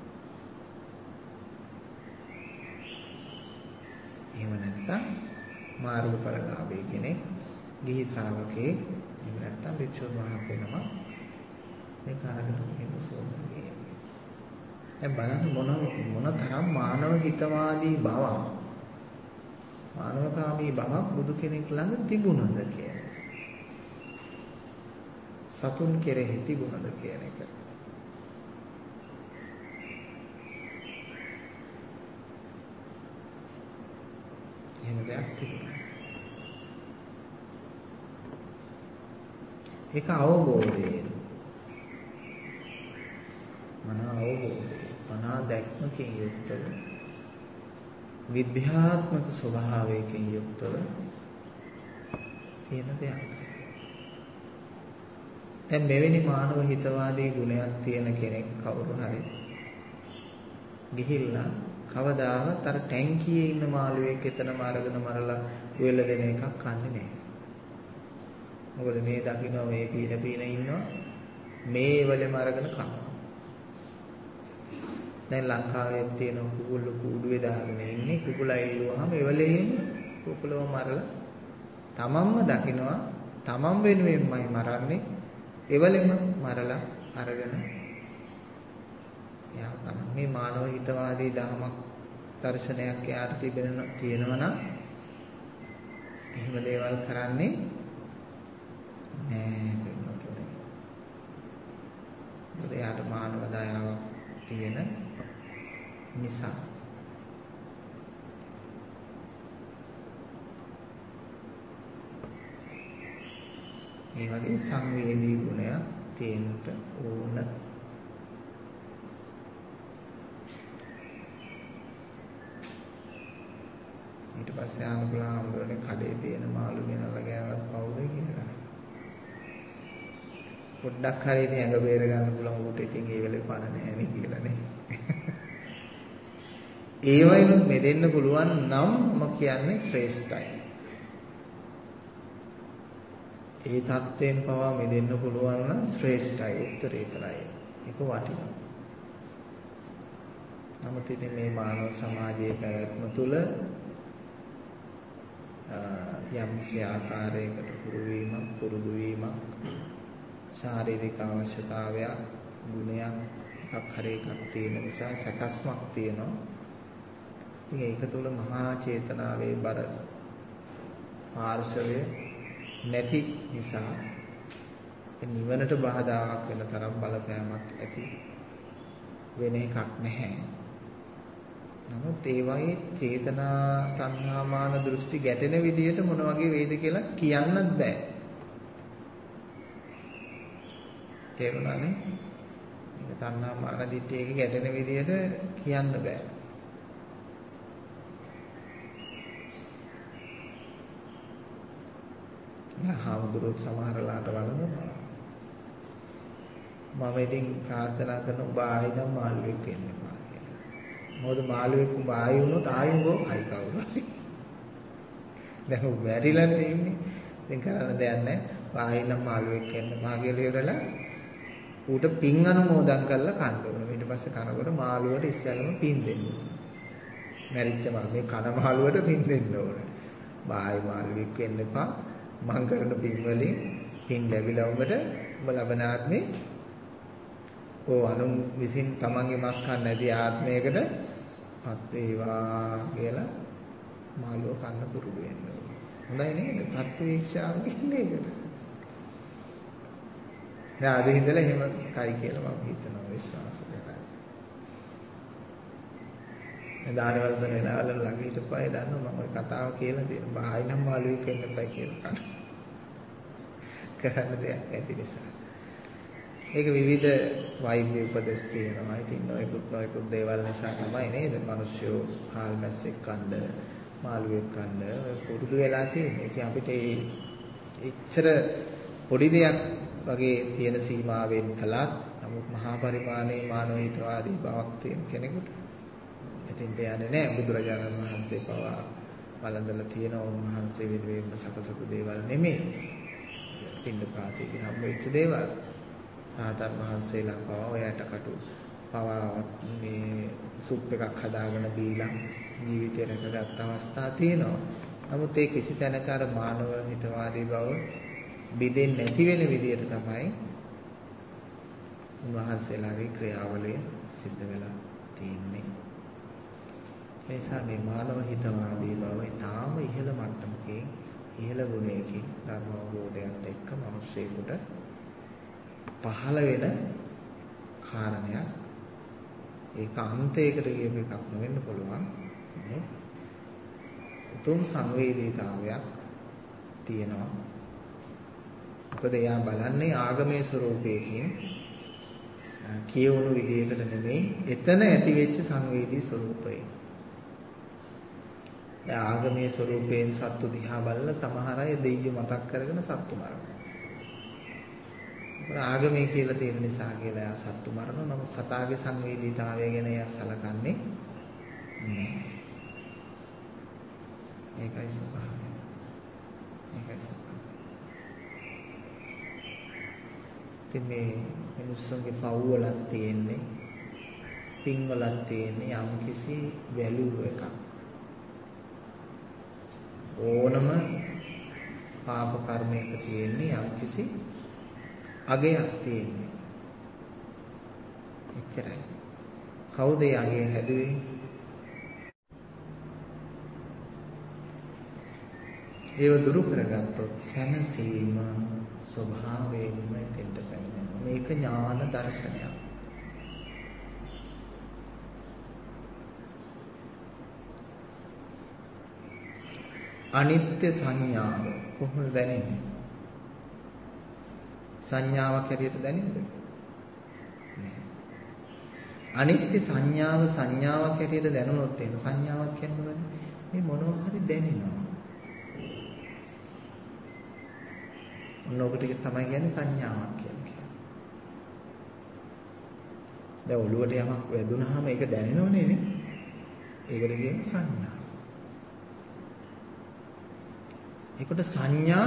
[SPEAKER 1] එහෙම නැත්නම් මාර්ගඵලලාභී කෙනෙක්, ගිහි ශ්‍රාවකේ, එහෙම නැත්නම් භික්ෂුන් වහන්සේ නම මේ කාරණා කියන සෝමගේ. දැන් බලන්න මොන මොන තරම් මානව හිතවාදී බවක්, මානවකාමී බවක් බුදු කෙනෙක් ළඟ තිබුණද කියන්නේ. සතුන් කෙරෙහි තිබුණද කියන එක. එහෙම දෙයක් තිබුණා. ඒක අවබෝධයෙන් මන අවබෝධයෙන් මනා දැක්මකින් යුක්තව විද්‍යාත්මක ස්වභාවයකින් යුක්තව තියෙන දෙයක්. දැන් මෙවැනි මානව හිතවාදී ගුණයක් තියෙන කෙනෙක් කවුරු හරි ගිහිල්ලා කවදාවත් අර ටැංකියේ ඉන්න මාළුවෙක් එතනම අරගෙන මරලා උයලා දෙන එකක් කන්නේ නැහැ. මොකද මේ දකින්න මේ පීන පීන ඉන්නවා මේ වලෙම අරගෙන කනවා. දැන් ලංකාවේ තියෙන කුකුළු කූඩුවේ දාගෙන ඉන්නේ කුකුලා ඉල්ලුවාම ඒ වලෙම කුකුලව මරලා තමන්ම දකින්නවා තමන් වෙනුවෙන්මයි මරන්නේ එවලෙම මරලා අරගෙන යා තමයි මේ මානව හිතවාදී ධර්මයක් දර්ශනයක් යාට තිබෙන තියෙනවා නම් එහෙම දේවල් කරන්නේ නෑ වෙනතොට. මොකද යාට මානව දයාවක් තියෙන නිසා. මේ වගේ සංවේදී ගුණයක් තියෙන්න ඕන. ඊට පස්සේ ආනපුලා අම්බරනේ කඩේ තියෙන මාළු ගෙනල්ලා ගෑවත් පවුද කියලා. පොඩ්ඩක් හරි ඉතින් ඇඟ බේර ගන්න පුළුවන් උට ඉතින් ඒ වෙලේ පණ නැහැ නේ කියලා නේ. ඒ වයින්ොත් මෙදෙන්න පුළුවන් නම් මම කියන්නේ ශ්‍රේෂ්ඨයි. ඒ தත්ත්වයෙන් පවා මෙදෙන්න පුළුවන් නම් ශ්‍රේෂ්ඨයි උත්තරීතරයි. ඒක වටිනවා. නමුත් ඉතින් මේ මානව සමාජයේ පැවැත්ම තුළ යම්කිසි ආකාරයකට පුරු වීමක් පුරුදු වීමක් ශාරීරික අවශ්‍යතාවයක් ගුණයක් එකක් හරි එකක් තියෙන නිසා සකස්මක් තියෙනවා. ඉතින් ඒක තුළ මහා චේතනාවේ බර පාර්ශවය නැති නිසා නිවනට බාධාවක් වෙන තරම් බලපෑමක් ඇති වෙන එකක් නැහැ. නමුත් ඒ වගේ චේතනා තණ්හා මාන දෘෂ්ටි ගැටෙන විදියට මොන වගේ වේද කියලා කියන්නත් බෑ. තේරුණානේ? මේක තණ්හා මාන දිට්ඨියක ගැටෙන විදියට කියන්න බෑ. හාමුදුරුවෝ සමහරලාට වළඳනවා. මම ඉතින් ප්‍රාර්ථනා කරන ඔබ ආයි නම් මාළුවෙක් වෙන්න එපා කියලා. මොකද මාළුවෙක් උඹ ආයි වුණොත් ආයි උඹ ආයි කවුරු හරි. දැන් උඹ මැරිලානේ ඉන්නේ. ඉතින් කරන්න දෙයක් නැහැ. ආයි නම් මාළුවෙක් වෙන්න එපා කියලා ඉවරලා ඌට පින් අනුමෝදන් කරලා කන්න ඕන. ඊට පස්සේ කනකොට මාළුවට ඉස්සෙල්ලම පින් දෙන්න ඕන. මැරිච්ච මේ කන මාළුවට පින් දෙන්න ඕන. ආයි මාළුවෙක් වෙන්න එපා. මං කරන පින් වලින් පින් ලැබිලා ඔබට ඔබ ලබන ආත්මේ ඕ අනුන් විසින් තමන්ගේ මස් කන්න නැති ආත්මයකට පත් වේවා කියලා මාළුව කන්න පුරුදු වෙන්න ඕනේ. හොඳයි නේද? ප්‍රත්‍යක්ෂාව කියන්නේ ඒකට. දැන් අද ඉඳලා එහෙම කයි කියලා මම හිතනවා විශ්වාස කරලා. මේ දානවල දෙන වෙලාවල ළඟ හිටපුවා ඒ දන්නවා මම ওই කතාව කියලා තියෙනවා. බායි නම් මාළුවෙක් වෙන්න එපා කියලා කන. කරන්න දෙයක් නැති නිසා. ඒක විවිධ වෛද්‍ය උපදෙස් තියෙනවා. ඉතින් නොයෙකුත් නොයෙකුත් දේවල් නිසා තමයි නේද? මිනිස්සු හාල් මැස්සෙක් කන්න, මාළුවෙක් කන්න පුරුදු වෙලා තියෙන්නේ. ඉතින් අපිට ඒ එච්චර පොඩි දෙයක් වගේ තියෙන සීමාවෙන් කළත් නමුත් මහා පරිමාණයේ මානව හිතවාදී බවක් තියෙන කෙනෙකුට ඉතින් බයන්නේ නැහැ. බුදුරජාණන් වහන්සේ පවා වළඳලා තියෙන උන්වහන්සේ වෙනුවෙන් සකසපු දේවල් නෙමෙයි. පින්න පාතේදී හම්බෙච්ච දේවල්. ආතන් වහන්සේලා පවා ඔයට කටු පවා මේ සුප් එකක් හදාගෙන බීලා ජීවිතය රැකගත් අවස්ථා තියෙනවා. නමුත් ඒ කිසි තැනක අර මානව හිතවාදී බව බිඳෙන්නේ නැති වෙන විදියට තමයි උන්වහන්සේලාගේ ක්‍රියාවලිය සිද්ධ වෙලා තියෙන්නේ. ඒ නිසා මේ මානව හිතවාදී බව ඊටාම ඉහළ මට්ටමකින් ඉහළ ගුණයකින් ධර්ම අවබෝධයත් එක්ක මිනිස්සෙකුට පහළ වෙන කාරණයක්. ඒක අන්තයකට ගියප එකක් නෙවෙන්න පුළුවන්. නේ? උතුම් සංවේදීතාවයක් තියෙනවා. මොකද එයා බලන්නේ ආගමේ ස්වરૂපයකින් කියවුණු විදියකට නෙමෙයි එතන ඇති වෙච්ච සංවේදී ස්වરૂපය. දැන් ආගමේ ස්වરૂපයෙන් සත්තු දිහා බලලා සමහර අය දෙයියෝ මතක් කරගෙන සත්තු මරනවා. ඒක ආගමේ කියලා තියෙන නිසා කියලා එයා සත්තු මරනවා. නමුත් සතාගේ සංවේදීතාවය ගැන එයා සලකන්නේ නැහැ. ඒකයි ස්වභාවය. ඒකයි ස්වභාවය. ඉතින් මේ මිනිස්සුන්ගේ පව් වලක් තියෙන්නේ පින් වලක් තියෙන්නේ යම් කිසි වැලියු එකක්. ඕනම පාප කර්මයක තියෙන්නේ යම් කිසි අගයක් තියෙන්නේ. එච්චරයි. කවුද ඒ අගය හැදුවේ? ඒව දුරු කරගත්තොත් සැනසීම ස්වභාවයෙන්ම එතෙන්ට පැමිණෙනවා. මේක ඥාන දර්ශනයක්. අනිත්‍ය සංඥාව කොහොමද දැනෙන්නේ? සංඥාවක් හැටියට දැනෙන්නද? නෑ. අනිත්‍ය සංඥාව සංඥාවක් හැටියට දැනුනොත් එහෙම සංඥාවක් කියන්නේ මේ මොනවා හරි දැනෙනවා. ඔන්නෝකට තමයි කියන්නේ සංඥාවක් කියන්නේ. දැන් ඔළුවට යමක් වැදුනහම ඒක දැනෙනවනේ නේ. ඒකට කියන්නේ සංඥා. ඒකට සංඥා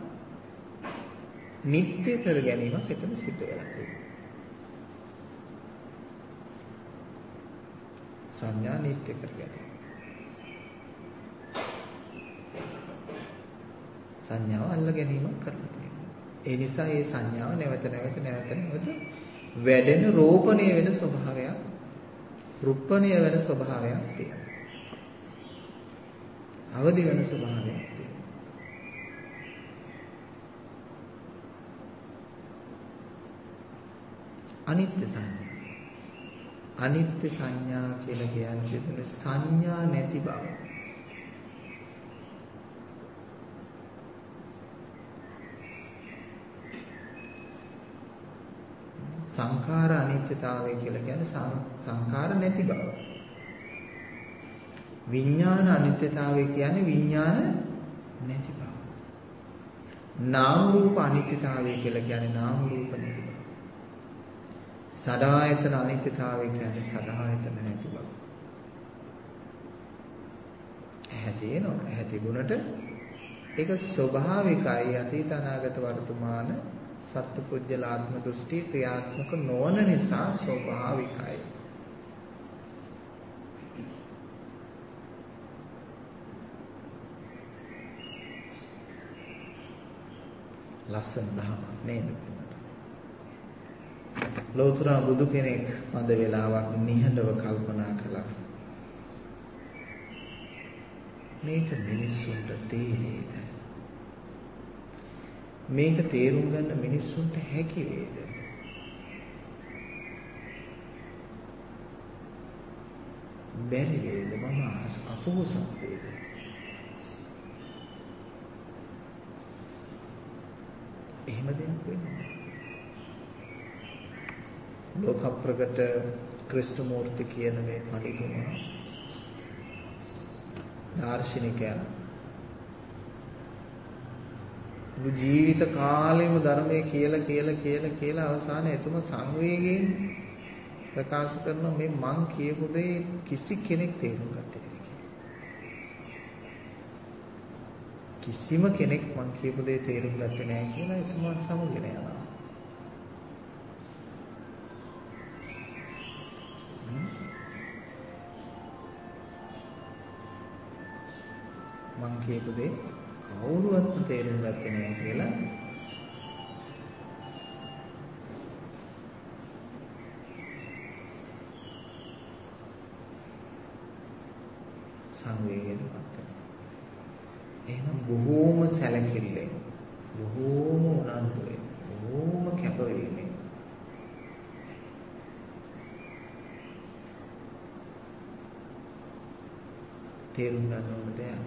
[SPEAKER 1] නිත්‍ය කර ගැනීමක් එතන සිද්ධ වෙලා තියෙනවා. සංඥා නිත්‍ය කර ගැනීම. සංඥාව අල්ල ගැනීමක් කරලා තියෙනවා. ඒ නිසා මේ සංඥාව නැවත නැවත නැවත නැවත වැඩෙන රෝපණය වෙන ස්වභාවයක්, රුප්පණය වෙන ස්වභාවයක් තියෙනවා. අවදි වෙන ස්වභාවයක් තියෙනවා. අනිත්‍ය සංඥා. අනිත්‍ය සංඥා කියලා කියන්නේ සංඥා නැති බව. සංඛාර අනිත්‍යතාවය කියලා කියන්නේ සංඛාර නැති බව. විඥාන අනිත්‍යතාවය කියන්නේ විඥාන නැති බව. නාම රූප අනිත්‍යතාවය කියලා කියන්නේ නාම රූප නැති බව. සදායතන අනිත්‍යතාවය කියන්නේ සදායතන නැති බව. ඇහැ තියෙනවා. ඇහැ තිබුණට ඒක ස්වභාවිකයි. අතීත අනාගත වර්තමාන සත්පුජ්‍යලාත්ම දෘෂ්ටි ක්‍රියාත්මක නොවන නිසා ස්වභාවිකයි. ලස්සන දහමක් නේද? ලෝතර බුදු කෙනෙක් මන්ද වේලාවක් නිහඬව කල්පනා කළා. මේක මිනිස්සුන්ට තේරෙයිද? මේක තේරුම් ගන්න මිනිස්සුන්ට හැකි වේද? බැරි වේද? මම අපෝසත් වේද? එහෙම දෙයක් වෙන්නේ. ලෝක ප්‍රකට ක්‍රිස්තු මූර්ති කියන මේ පඬිතුමා දාර්ශනිකයා ජීවිත කාලෙම ධර්මයේ කියලා කියලා කියලා කියලා අවසානයේ එතුම සංවේගයෙන් ප්‍රකාශ කරන මේ මං කියපු දේ කිසි කෙනෙක් තේරුම් ගත්තේ නැහැ. කිසිම කෙනෙක් මං කියපු දේ තේරුම් ගත්තේ නැහැ කියලා එතුමා සමුගෙන යනවා. මං කියපු දේ කවුරුවත්ම තේරුම් ගත්තේ නැහැ කියලා සංවේගයටපත් වෙනවා. එහෙනම් බොහෝම සැලකිල්ලෙන්, බොහෝම උනන්දුවෙන්, බොහෝම කැපවීමෙන් තේරුම් ගන්න ඕන දෙයක්.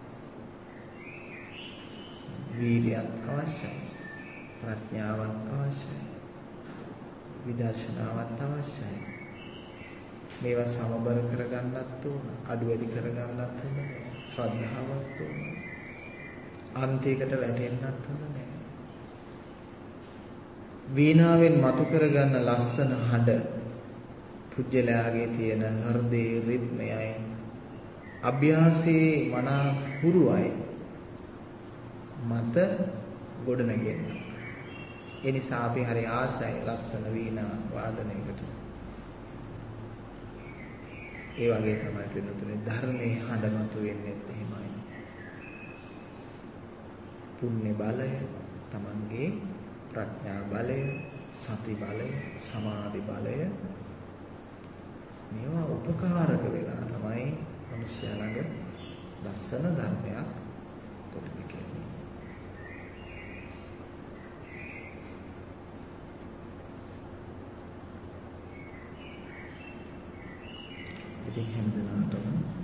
[SPEAKER 1] වීර්යයක් අවශ්‍යයි. ප්‍රඥාවක් අවශ්‍යයි. විදර්ශනාවක් අවශ්‍යයි. මේවා සමබර කරගන්නත් ඕන, අඩු වැඩි කරගන්නත් ඕන නෑ. ශ්‍රද්ධාවක් ඕන. අන්තයකට වැටෙන්නත් ඕන නෑ. වීණාවෙන් මතු කරගන්න ලස්සන හඬ පුජ්‍යලයාගේ තියෙන හෘදේ රිද්මයයි අභ්‍යාසයේ මනා හුරුවයි මත ගොඩ නැගෙන්න. ඒ නිසා අපි හරි ආසයි ලස්සන වීණා වාදනයකට. ඒ වගේ තමයි පිළිතුරේ ධර්මයේ හඬ මතු වෙන්නේ එහෙමයි. පුණ්‍ය බලය, තමන්ගේ ප්‍රඥා බලය, සති බලය, සමාධි බලය මේවා උපකාරක වෙලා තමයි මිනිස්යා ළඟ ලස්සන ධර්මයක් පොඩි කෙනෙක්. ඉතින් හැමදෙනාටම